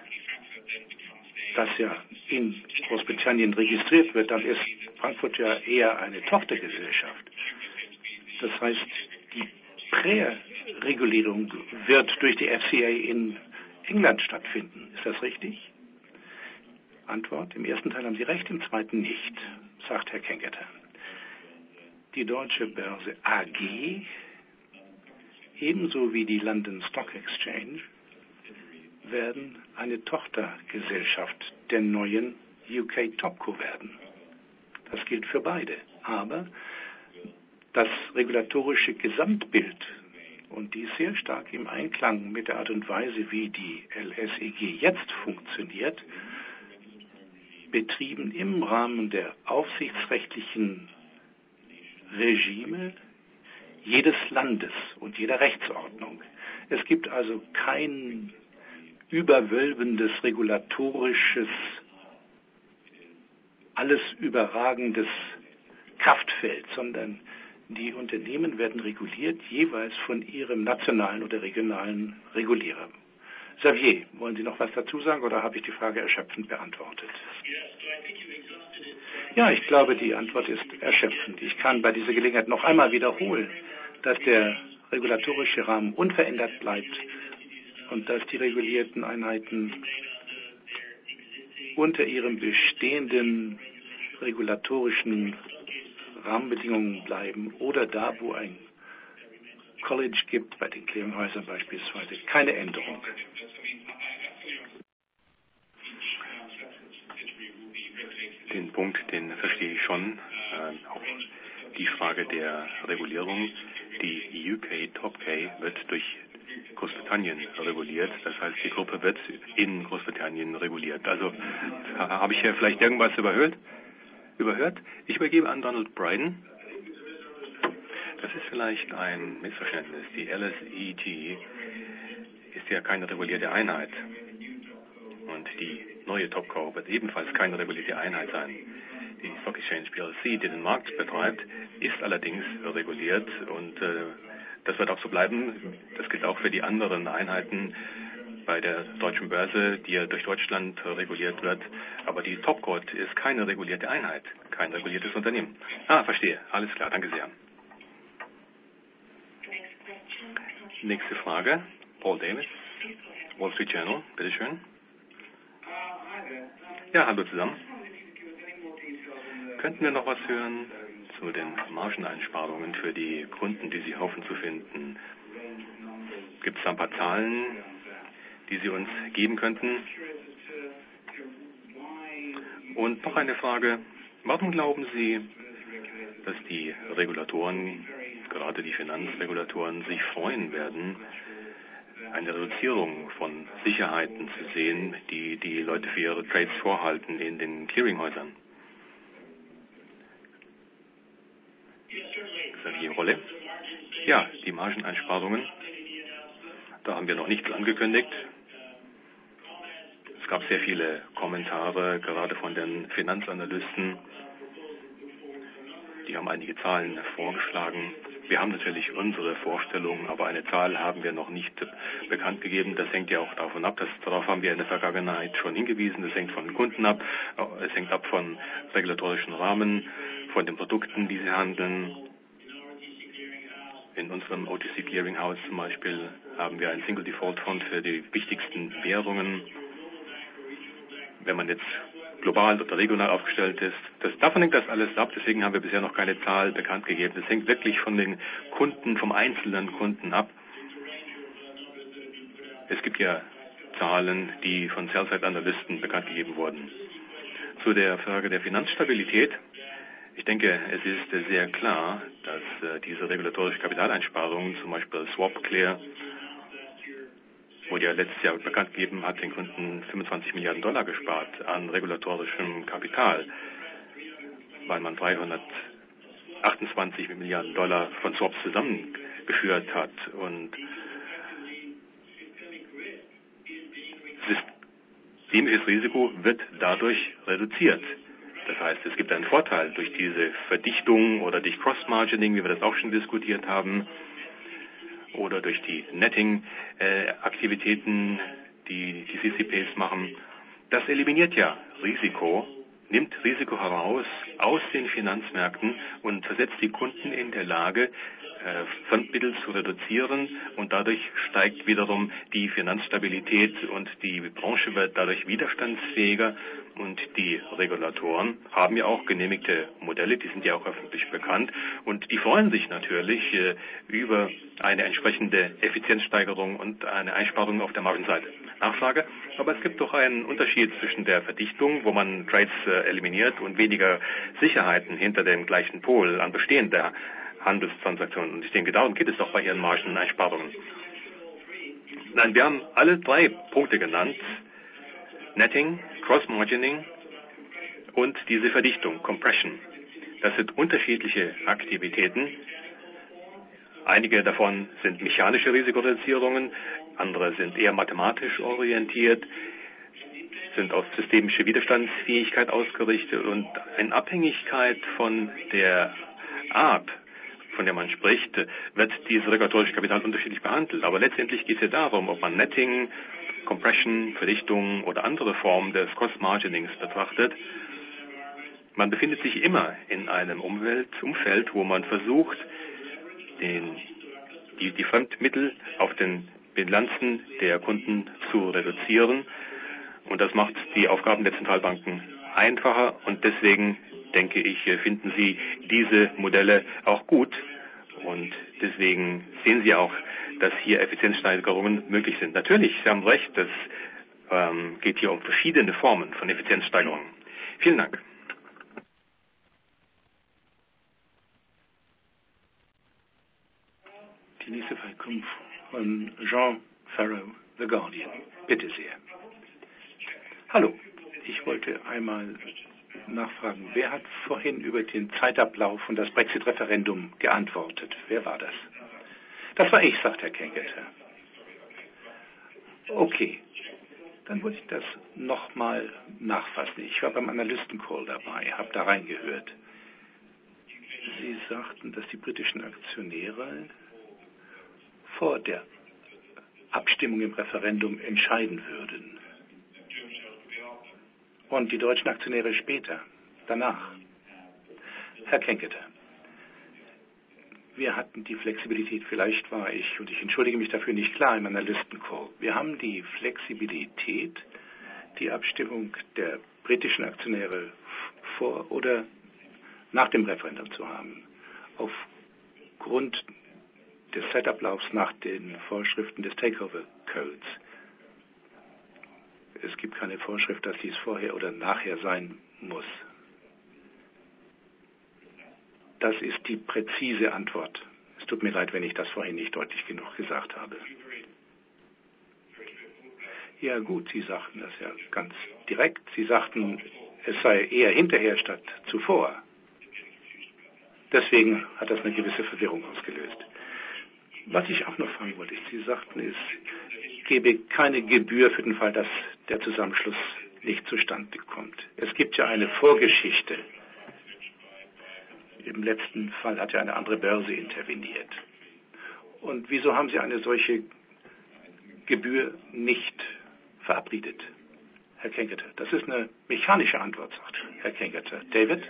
das ja in Großbritannien registriert wird? Dann ist Frankfurt ja eher eine Tochtergesellschaft. Das heißt, die Präregulierung wird durch die F C A in England stattfinden. Ist das richtig? Antwort: Im ersten Teil haben Sie recht, im zweiten nicht, sagt Herr Kengeter. Die Deutsche Börse A G, ebenso wie die London Stock Exchange, werden eine Tochtergesellschaft der neuen U K Topco werden. Das gilt für beide. Aber das regulatorische Gesamtbild, und dies sehr stark im Einklang mit der Art und Weise, wie die L S E G jetzt funktioniert, betrieben im Rahmen der aufsichtsrechtlichen Regime jedes Landes und jeder Rechtsordnung. Es gibt also kein überwölbendes, regulatorisches, alles überragendes Kraftfeld, sondern die Unternehmen werden reguliert jeweils von ihrem nationalen oder regionalen Regulierer. Xavier, wollen Sie noch was dazu sagen oder habe ich die Frage erschöpfend beantwortet? Ja, ich glaube, die Antwort ist erschöpfend. Ich kann bei dieser Gelegenheit noch einmal wiederholen, dass der regulatorische Rahmen unverändert bleibt und dass die regulierten Einheiten unter ihren bestehenden regulatorischen Rahmenbedingungen bleiben oder da, wo ein College gibt, bei den Clearinghäusern beispielsweise, keine Änderung. Den Punkt, den verstehe ich schon. Äh, auch die Frage der Regulierung. Die U K Topco wird durch Großbritannien reguliert. Das heißt, die Gruppe wird in Großbritannien reguliert. Also habe ich hier vielleicht irgendwas überhört? Überhört? Ich übergebe an Donald Brydon. Das ist vielleicht ein Missverständnis. Die L S E G ist ja keine regulierte Einheit. Und die neue Topco wird ebenfalls keine regulierte Einheit sein. Die Stock Exchange P L C, die den Markt betreibt, ist allerdings reguliert und äh, das wird auch so bleiben. Das gilt auch für die anderen Einheiten bei der deutschen Börse, die ja durch Deutschland reguliert wird. Aber die Topcode ist keine regulierte Einheit, kein reguliertes Unternehmen. Ah, verstehe. Alles klar, danke sehr. Nächste Frage. Paul Davis, Wall Street Journal, bitteschön. Ja, hallo zusammen. Könnten wir noch was hören zu den Margeneinsparungen für die Kunden, die Sie hoffen zu finden? Gibt es da ein paar Zahlen, die Sie uns geben könnten? Und noch eine Frage. Warum glauben Sie, dass die Regulatoren, gerade die Finanzregulatoren, sich freuen werden, eine Reduzierung von Sicherheiten zu sehen, die die Leute für ihre Trades vorhalten in den Clearinghäusern? Xavier Rolle. Ja, die Margeneinsparungen, da haben wir noch nichts angekündigt. Es gab sehr viele Kommentare, gerade von den Finanzanalysten. Die haben einige Zahlen vorgeschlagen. Wir haben natürlich unsere Vorstellungen, aber eine Zahl haben wir noch nicht bekannt gegeben. Das hängt ja auch davon ab, dass, darauf haben wir in der Vergangenheit schon hingewiesen. Das hängt von den Kunden ab, es hängt ab von regulatorischen Rahmen, von den Produkten, die sie handeln. In unserem O T C Clearinghouse zum Beispiel haben wir einen Single Default Fund für die wichtigsten Währungen. Wenn man jetzt global oder regional aufgestellt ist, das, davon hängt das alles ab. Deswegen haben wir bisher noch keine Zahl bekannt gegeben. Das hängt wirklich von den Kunden, vom einzelnen Kunden ab. Es gibt ja Zahlen, die von Sell-Side-Analysten bekannt gegeben wurden. Zu der Frage der Finanzstabilität. Ich denke, es ist sehr klar, dass äh, diese regulatorische Kapitaleinsparungen, zum Beispiel SwapClear, wurde ja letztes Jahr bekannt gegeben, hat den Kunden fünfundzwanzig Milliarden Dollar gespart an regulatorischem Kapital, weil man dreihundertachtundzwanzig Milliarden Dollar von Swaps zusammengeführt hat. Und systemisches Risiko wird dadurch reduziert. Das heißt, es gibt einen Vorteil durch diese Verdichtung oder durch Cross-Margining, wie wir das auch schon diskutiert haben, oder durch die Netting-Aktivitäten, die die C C Ps machen. Das eliminiert ja Risiko, nimmt Risiko heraus aus den Finanzmärkten und versetzt die Kunden in der Lage, Fremdmittel zu reduzieren, und dadurch steigt wiederum die Finanzstabilität und die Branche wird dadurch widerstandsfähiger. Und die Regulatoren haben ja auch genehmigte Modelle, die sind ja auch öffentlich bekannt, und die freuen sich natürlich äh, über eine entsprechende Effizienzsteigerung und eine Einsparung auf der Margenseite. Nachfrage, aber es gibt doch einen Unterschied zwischen der Verdichtung, wo man Trades äh, eliminiert, und weniger Sicherheiten hinter dem gleichen Pol an bestehender Handelstransaktionen. Und ich denke, darum geht es doch bei Ihren Margeneinsparungen. Nein, wir haben alle drei Punkte genannt. Netting, Cross-Margining und diese Verdichtung, Compression. Das sind unterschiedliche Aktivitäten. Einige davon sind mechanische Risikoreduzierungen, andere sind eher mathematisch orientiert, sind auf systemische Widerstandsfähigkeit ausgerichtet, und in Abhängigkeit von der Art, von der man spricht, wird dieses regulatorische Kapital unterschiedlich behandelt. Aber letztendlich geht es ja darum, ob man Netting, Compression, Verdichtung oder andere Formen des Cross-Marginings betrachtet. Man befindet sich immer in einem Umwelt, Umfeld, wo man versucht, den, die, die Fremdmittel auf den Bilanzen der Kunden zu reduzieren. Und das macht die Aufgaben der Zentralbanken einfacher. Und deswegen, denke ich, finden Sie diese Modelle auch gut. Und deswegen sehen Sie auch, dass hier Effizienzsteigerungen möglich sind. Natürlich, Sie haben recht, es ähm, geht hier um verschiedene Formen von Effizienzsteigerungen. Vielen Dank. Die nächste Frage kommt von Jean Farrow, The Guardian. Bitte sehr. Hallo, ich wollte einmal nachfragen, wer hat vorhin über den Zeitablauf und das Brexit-Referendum geantwortet? Wer war das? Das war ich, sagt Herr Kenketer. Okay, dann wollte ich das nochmal nachfassen. Ich war beim Analystencall dabei, habe da reingehört. Sie sagten, dass die britischen Aktionäre vor der Abstimmung im Referendum entscheiden würden. Und die deutschen Aktionäre später, danach. Herr Kenketer, wir hatten die Flexibilität, vielleicht war ich, und ich entschuldige mich dafür, nicht klar in meiner Listencall. Wir haben die Flexibilität, die Abstimmung der britischen Aktionäre vor oder nach dem Referendum zu haben. Aufgrund des Zeitablaufs nach den Vorschriften des Takeover Codes. Es gibt keine Vorschrift, dass dies vorher oder nachher sein muss. Das ist die präzise Antwort. Es tut mir leid, wenn ich das vorhin nicht deutlich genug gesagt habe. Ja gut, Sie sagten das ja ganz direkt. Sie sagten, es sei eher hinterher statt zuvor. Deswegen hat das eine gewisse Verwirrung ausgelöst. Was ich auch noch fragen wollte, Sie sagten, es gebe keine Gebühr für den Fall, dass der Zusammenschluss nicht zustande kommt. Es gibt ja eine Vorgeschichte. Im letzten Fall hat ja eine andere Börse interveniert. Und wieso haben Sie eine solche Gebühr nicht verabredet, Herr Kenketer? Das ist eine mechanische Antwort, sagt Herr Kenketer. David?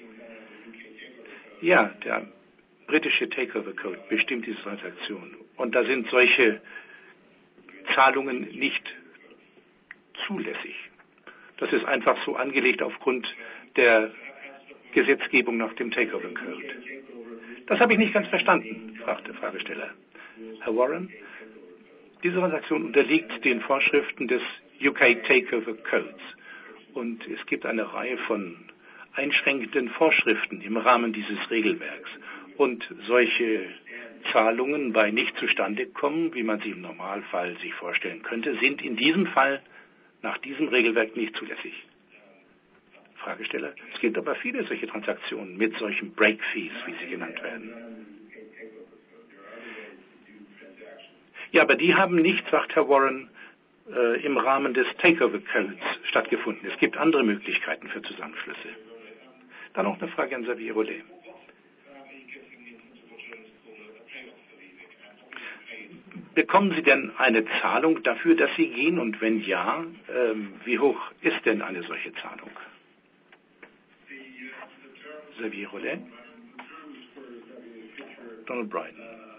Ja, der britische Takeover Code bestimmt diese Transaktion. Und da sind solche Zahlungen nicht zulässig. Das ist einfach so angelegt aufgrund der Gesetzgebung nach dem Takeover Code. Das habe ich nicht ganz verstanden, fragt der Fragesteller. Herr Warren, diese Transaktion unterliegt den Vorschriften des U K Takeover Codes. Und es gibt eine Reihe von einschränkenden Vorschriften im Rahmen dieses Regelwerks. Und solche Zahlungen bei nicht zustande kommen, wie man sie im Normalfall sich vorstellen könnte, sind in diesem Fall nach diesem Regelwerk nicht zulässig. Fragesteller, es gibt aber viele solche Transaktionen mit solchen Break Fees, wie sie genannt werden. Ja, aber die haben nicht, sagt Herr Warren, äh, im Rahmen des Takeover Codes stattgefunden. Es gibt andere Möglichkeiten für Zusammenschlüsse. Dann noch eine Frage an Xavier Rollet. Bekommen Sie denn eine Zahlung dafür, dass Sie gehen? Und wenn ja, ähm, wie hoch ist denn eine solche Zahlung? Xavier Rollet? Donald Bryan.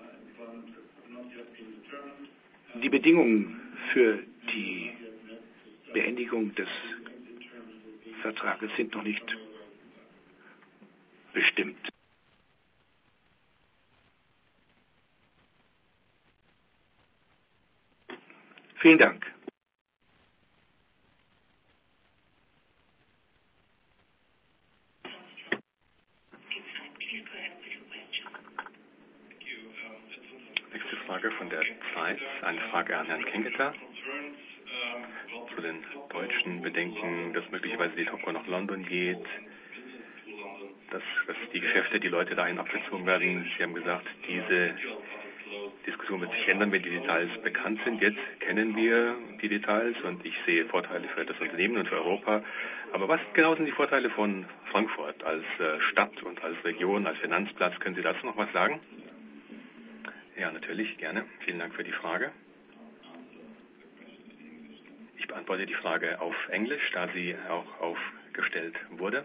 Die Bedingungen für die Beendigung des Vertrages sind noch nicht bestimmt. Vielen Dank. Nächste Frage von der Zeit. Eine Frage an Herrn Kenketer zu den deutschen Bedenken, dass möglicherweise die Topco nach London geht, dass, dass die Geschäfte, die Leute dahin abgezogen werden. Sie haben gesagt, diese Diskussion wird sich ändern, wenn die Details bekannt sind. Jetzt kennen wir die Details und ich sehe Vorteile für das Unternehmen und für Europa. Aber was genau sind die Vorteile von Frankfurt als Stadt und als Region, als Finanzplatz? Können Sie dazu noch was sagen? Ja, natürlich, gerne. Vielen Dank für die Frage. Ich beantworte die Frage auf Englisch, da sie auch aufgestellt wurde.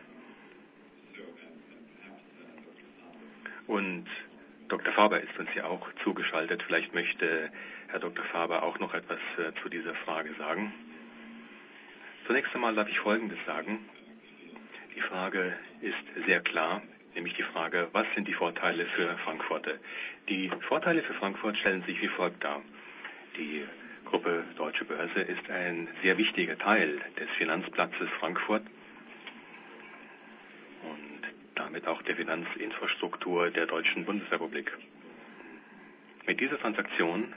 Und Doktor Faber ist uns ja auch zugeschaltet. Vielleicht möchte Herr Doktor Faber auch noch etwas äh, zu dieser Frage sagen. Zunächst einmal darf ich Folgendes sagen. Die Frage ist sehr klar, nämlich die Frage, was sind die Vorteile für Frankfurter? Die Vorteile für Frankfurt stellen sich wie folgt dar. Die Gruppe Deutsche Börse ist ein sehr wichtiger Teil des Finanzplatzes Frankfurt und damit auch der Finanzinfrastruktur der Deutschen Bundesrepublik. Mit dieser Transaktion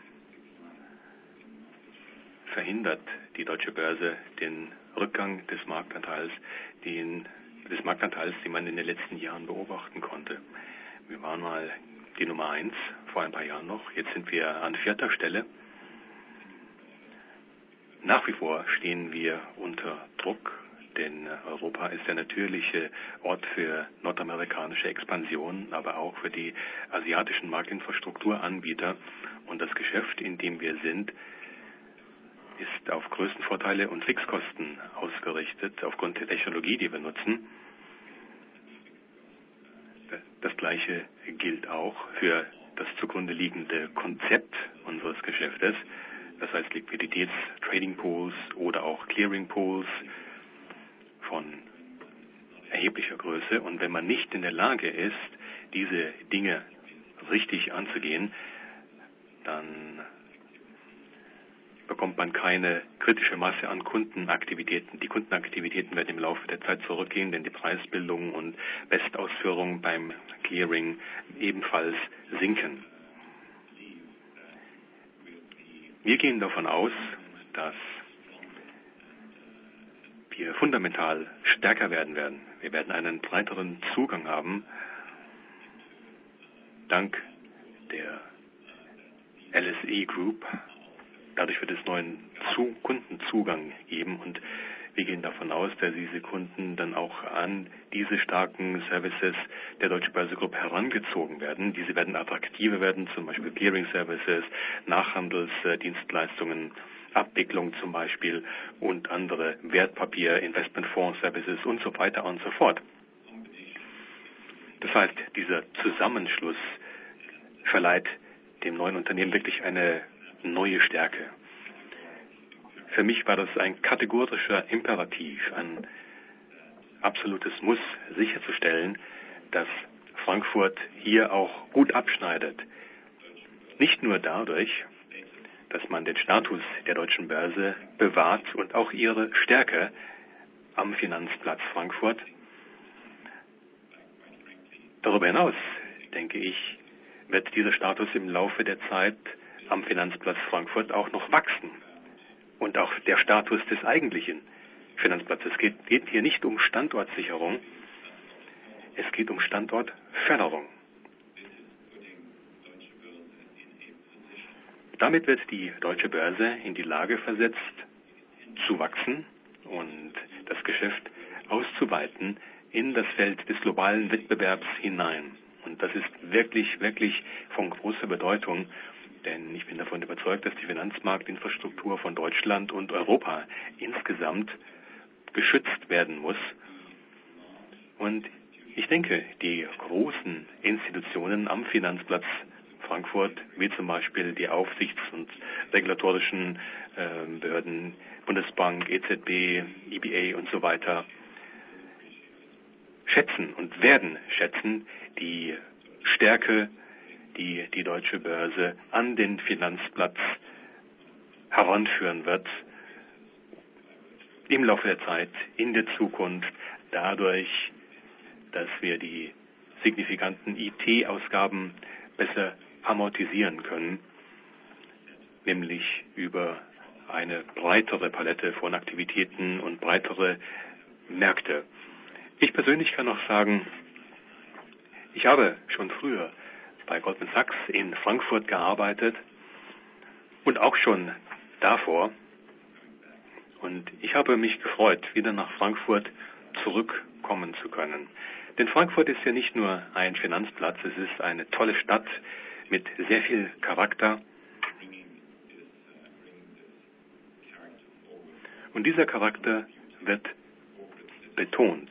verhindert die Deutsche Börse den Rückgang des Marktanteils, den, des Marktanteils, den man in den letzten Jahren beobachten konnte. Wir waren mal die Nummer eins, vor ein paar Jahren noch, jetzt sind wir an vierter Stelle. Nach wie vor stehen wir unter Druck denn Europa ist der natürliche Ort für nordamerikanische Expansion, aber auch für die asiatischen Marktinfrastrukturanbieter. Und das Geschäft, in dem wir sind, ist auf Größenvorteile und Fixkosten ausgerichtet, aufgrund der Technologie, die wir nutzen. Das Gleiche gilt auch für das zugrunde liegende Konzept unseres Geschäftes, das heißt Liquiditäts-Trading-Pools oder auch Clearing-Pools von erheblicher Größe. Und wenn man nicht in der Lage ist, diese Dinge richtig anzugehen, dann bekommt man keine kritische Masse an Kundenaktivitäten. Die Kundenaktivitäten werden im Laufe der Zeit zurückgehen, denn die Preisbildung und Bestausführung beim Clearing ebenfalls sinken. Wir gehen davon aus, dass wir fundamental stärker werden werden. Wir werden einen breiteren Zugang haben, dank der L S E Group. Dadurch wird es neuen Zu- Kundenzugang geben und wir gehen davon aus, dass diese Kunden dann auch an diese starken Services der Deutsche Börse Group herangezogen werden. Diese werden attraktiver werden, zum Beispiel Clearing Services, Nachhandelsdienstleistungen, Abwicklung zum Beispiel und andere Wertpapier, Investmentfonds Services und so weiter und so fort. Das heißt, dieser Zusammenschluss verleiht dem neuen Unternehmen wirklich eine neue Stärke. Für mich war das ein kategorischer Imperativ, ein absolutes Muss, sicherzustellen, dass Frankfurt hier auch gut abschneidet. Nicht nur dadurch, dass man den Status der deutschen Börse bewahrt und auch ihre Stärke am Finanzplatz Frankfurt. Darüber hinaus, denke ich, wird dieser Status im Laufe der Zeit am Finanzplatz Frankfurt auch noch wachsen. Und auch der Status des eigentlichen Finanzplatzes. Es geht, geht hier nicht um Standortsicherung, es geht um Standortförderung. Damit wird die Deutsche Börse in die Lage versetzt, zu wachsen und das Geschäft auszuweiten in das Feld des globalen Wettbewerbs hinein. Und das ist wirklich, wirklich von großer Bedeutung. Denn ich bin davon überzeugt, dass die Finanzmarktinfrastruktur von Deutschland und Europa insgesamt geschützt werden muss. Und ich denke, die großen Institutionen am Finanzplatz Frankfurt, wie zum Beispiel die Aufsichts- und regulatorischen äh, Behörden, Bundesbank, E Z B, E B A und so weiter, schätzen und werden schätzen die Stärke, die die Deutsche Börse an den Finanzplatz heranführen wird, im Laufe der Zeit, in der Zukunft, dadurch, dass wir die signifikanten I T-Ausgaben besser amortisieren können, nämlich über eine breitere Palette von Aktivitäten und breitere Märkte. Ich persönlich kann auch sagen, ich habe schon früher bei Goldman Sachs in Frankfurt gearbeitet und auch schon davor. Und ich habe mich gefreut, wieder nach Frankfurt zurückkommen zu können. Denn Frankfurt ist ja nicht nur ein Finanzplatz, es ist eine tolle Stadt mit sehr viel Charakter. Und dieser Charakter wird betont.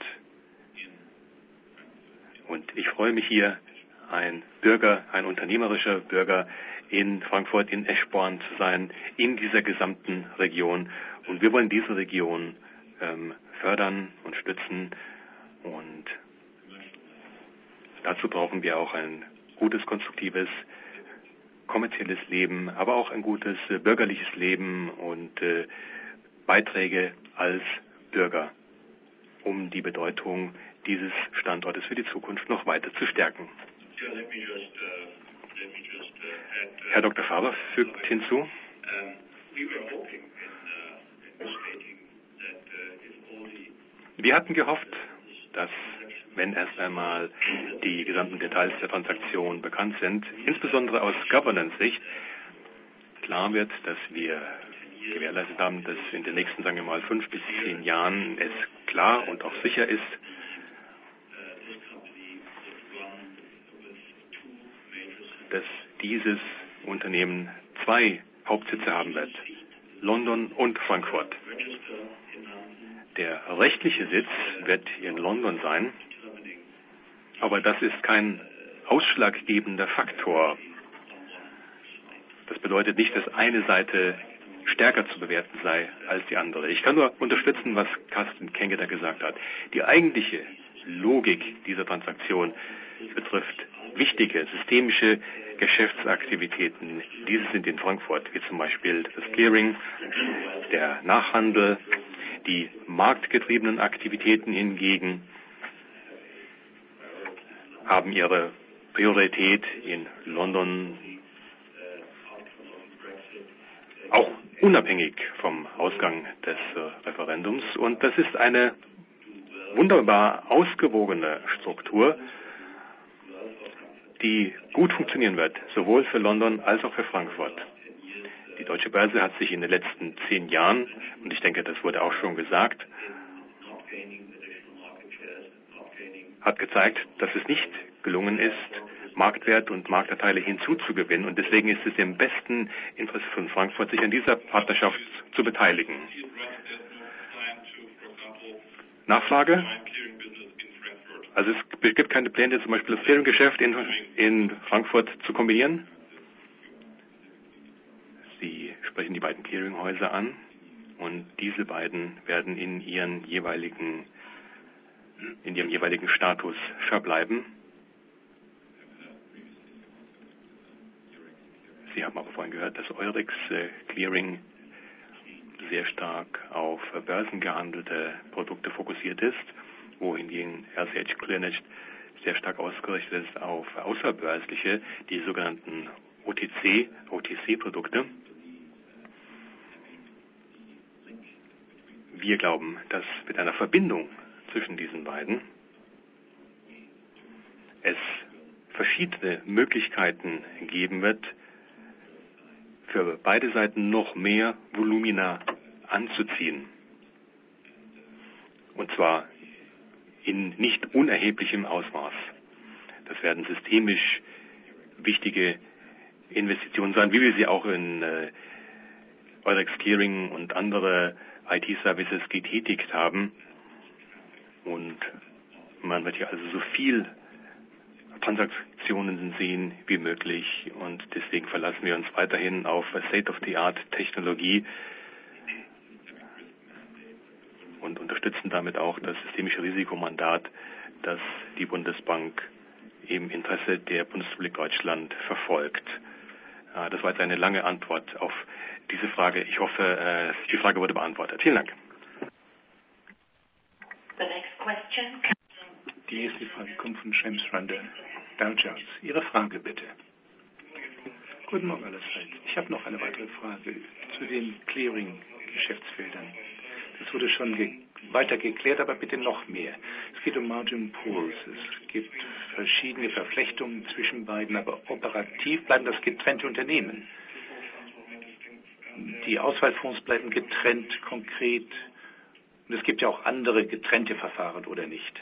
Und ich freue mich hier, ein Bürger, ein unternehmerischer Bürger in Frankfurt, in Eschborn zu sein, in dieser gesamten Region. Und wir wollen diese Region ähm, fördern und stützen. Und dazu brauchen wir auch ein gutes, konstruktives, kommerzielles Leben, aber auch ein gutes äh, bürgerliches Leben und äh, Beiträge als Bürger, um die Bedeutung dieses Standortes für die Zukunft noch weiter zu stärken. Herr Doktor Faber fügt hinzu, wir hatten gehofft, dass, wenn erst einmal die gesamten Details der Transaktion bekannt sind, insbesondere aus Governance-Sicht, klar wird, dass wir gewährleistet haben, dass in den nächsten, sagen wir mal, fünf bis zehn Jahren es klar und auch sicher ist, dass dieses Unternehmen zwei Hauptsitze haben wird, London und Frankfurt. Der rechtliche Sitz wird in London sein, aber das ist kein ausschlaggebender Faktor. Das bedeutet nicht, dass eine Seite stärker zu bewerten sei als die andere. Ich kann nur unterstützen, was Carsten Kenke da gesagt hat. Die eigentliche Logik dieser Transaktion betrifft wichtige systemische Geschäftsaktivitäten. Diese sind in Frankfurt, wie zum Beispiel das Clearing, der Nachhandel. Die marktgetriebenen Aktivitäten hingegen haben ihre Priorität in London, auch unabhängig vom Ausgang des äh, Referendums. Und das ist eine wunderbar ausgewogene Struktur, die gut funktionieren wird, sowohl für London als auch für Frankfurt. Die Deutsche Börse hat sich in den letzten zehn Jahren, und ich denke, das wurde auch schon gesagt, hat gezeigt, dass es nicht gelungen ist, Marktwert und Marktanteile hinzuzugewinnen. Und deswegen ist es im besten Interesse von Frankfurt, sich an dieser Partnerschaft zu beteiligen. Nachfrage? Also es gibt keine Pläne, zum Beispiel das Clearing-Geschäft in, in Frankfurt zu kombinieren? Sie sprechen die beiden Clearinghäuser an und diese beiden werden in ihren jeweiligen, in ihrem jeweiligen Status verbleiben. Sie haben aber vorhin gehört, dass Eurex äh, Clearing sehr stark auf äh, börsengehandelte Produkte fokussiert ist, wohingegen R C H Clearnet sehr stark ausgerichtet ist auf außerbörsliche, die sogenannten O T C, O T C-Produkte. Wir glauben, dass mit einer Verbindung zwischen diesen beiden es verschiedene Möglichkeiten geben wird, für beide Seiten noch mehr Volumina anzuziehen. Und zwar in nicht unerheblichem Ausmaß. Das werden systemisch wichtige Investitionen sein, wie wir sie auch in äh, Eurex Clearing und andere I T-Services getätigt haben. Und man wird hier also so viel Transaktionen sehen wie möglich und deswegen verlassen wir uns weiterhin auf State-of-the-Art-Technologie und unterstützen damit auch das systemische Risikomandat, das die Bundesbank im Interesse der Bundesrepublik Deutschland verfolgt. Das war jetzt eine lange Antwort auf diese Frage. Ich hoffe, die Frage wurde beantwortet. Vielen Dank. The next question. Die nächste Frage kommt von James Randall, Dow Jones. Ihre Frage bitte. Guten Morgen allerseits. Ich habe noch eine weitere Frage zu den Clearing-Geschäftsfeldern. Das wurde schon ge- weiter geklärt, aber bitte noch mehr. Es geht um Margin Pools. Es gibt verschiedene Verflechtungen zwischen beiden, aber operativ bleiben das getrennte Unternehmen. Die Auswahlfonds bleiben getrennt, konkret. Und es gibt ja auch andere getrennte Verfahren, oder nicht?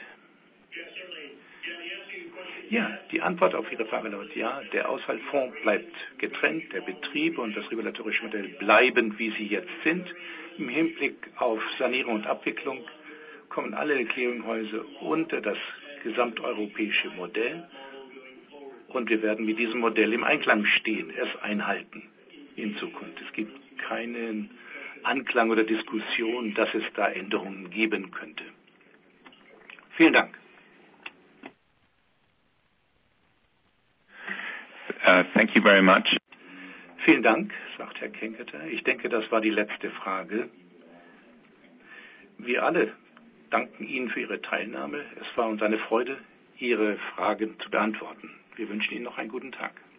Ja, die Antwort auf Ihre Frage lautet ja. Der Auswahlfonds bleibt getrennt, der Betrieb und das regulatorische Modell bleiben, wie sie jetzt sind. Im Hinblick auf Sanierung und Abwicklung kommen alle Clearinghäuser unter das gesamteuropäische Modell und wir werden mit diesem Modell im Einklang stehen, es einhalten in Zukunft. Es gibt keinen Anklang oder Diskussion, dass es da Änderungen geben könnte. Vielen Dank. Uh, thank you very much. Vielen Dank, sagt Herr Kenketer. Ich denke, das war die letzte Frage. Wir alle danken Ihnen für Ihre Teilnahme. Es war uns eine Freude, Ihre Fragen zu beantworten. Wir wünschen Ihnen noch einen guten Tag.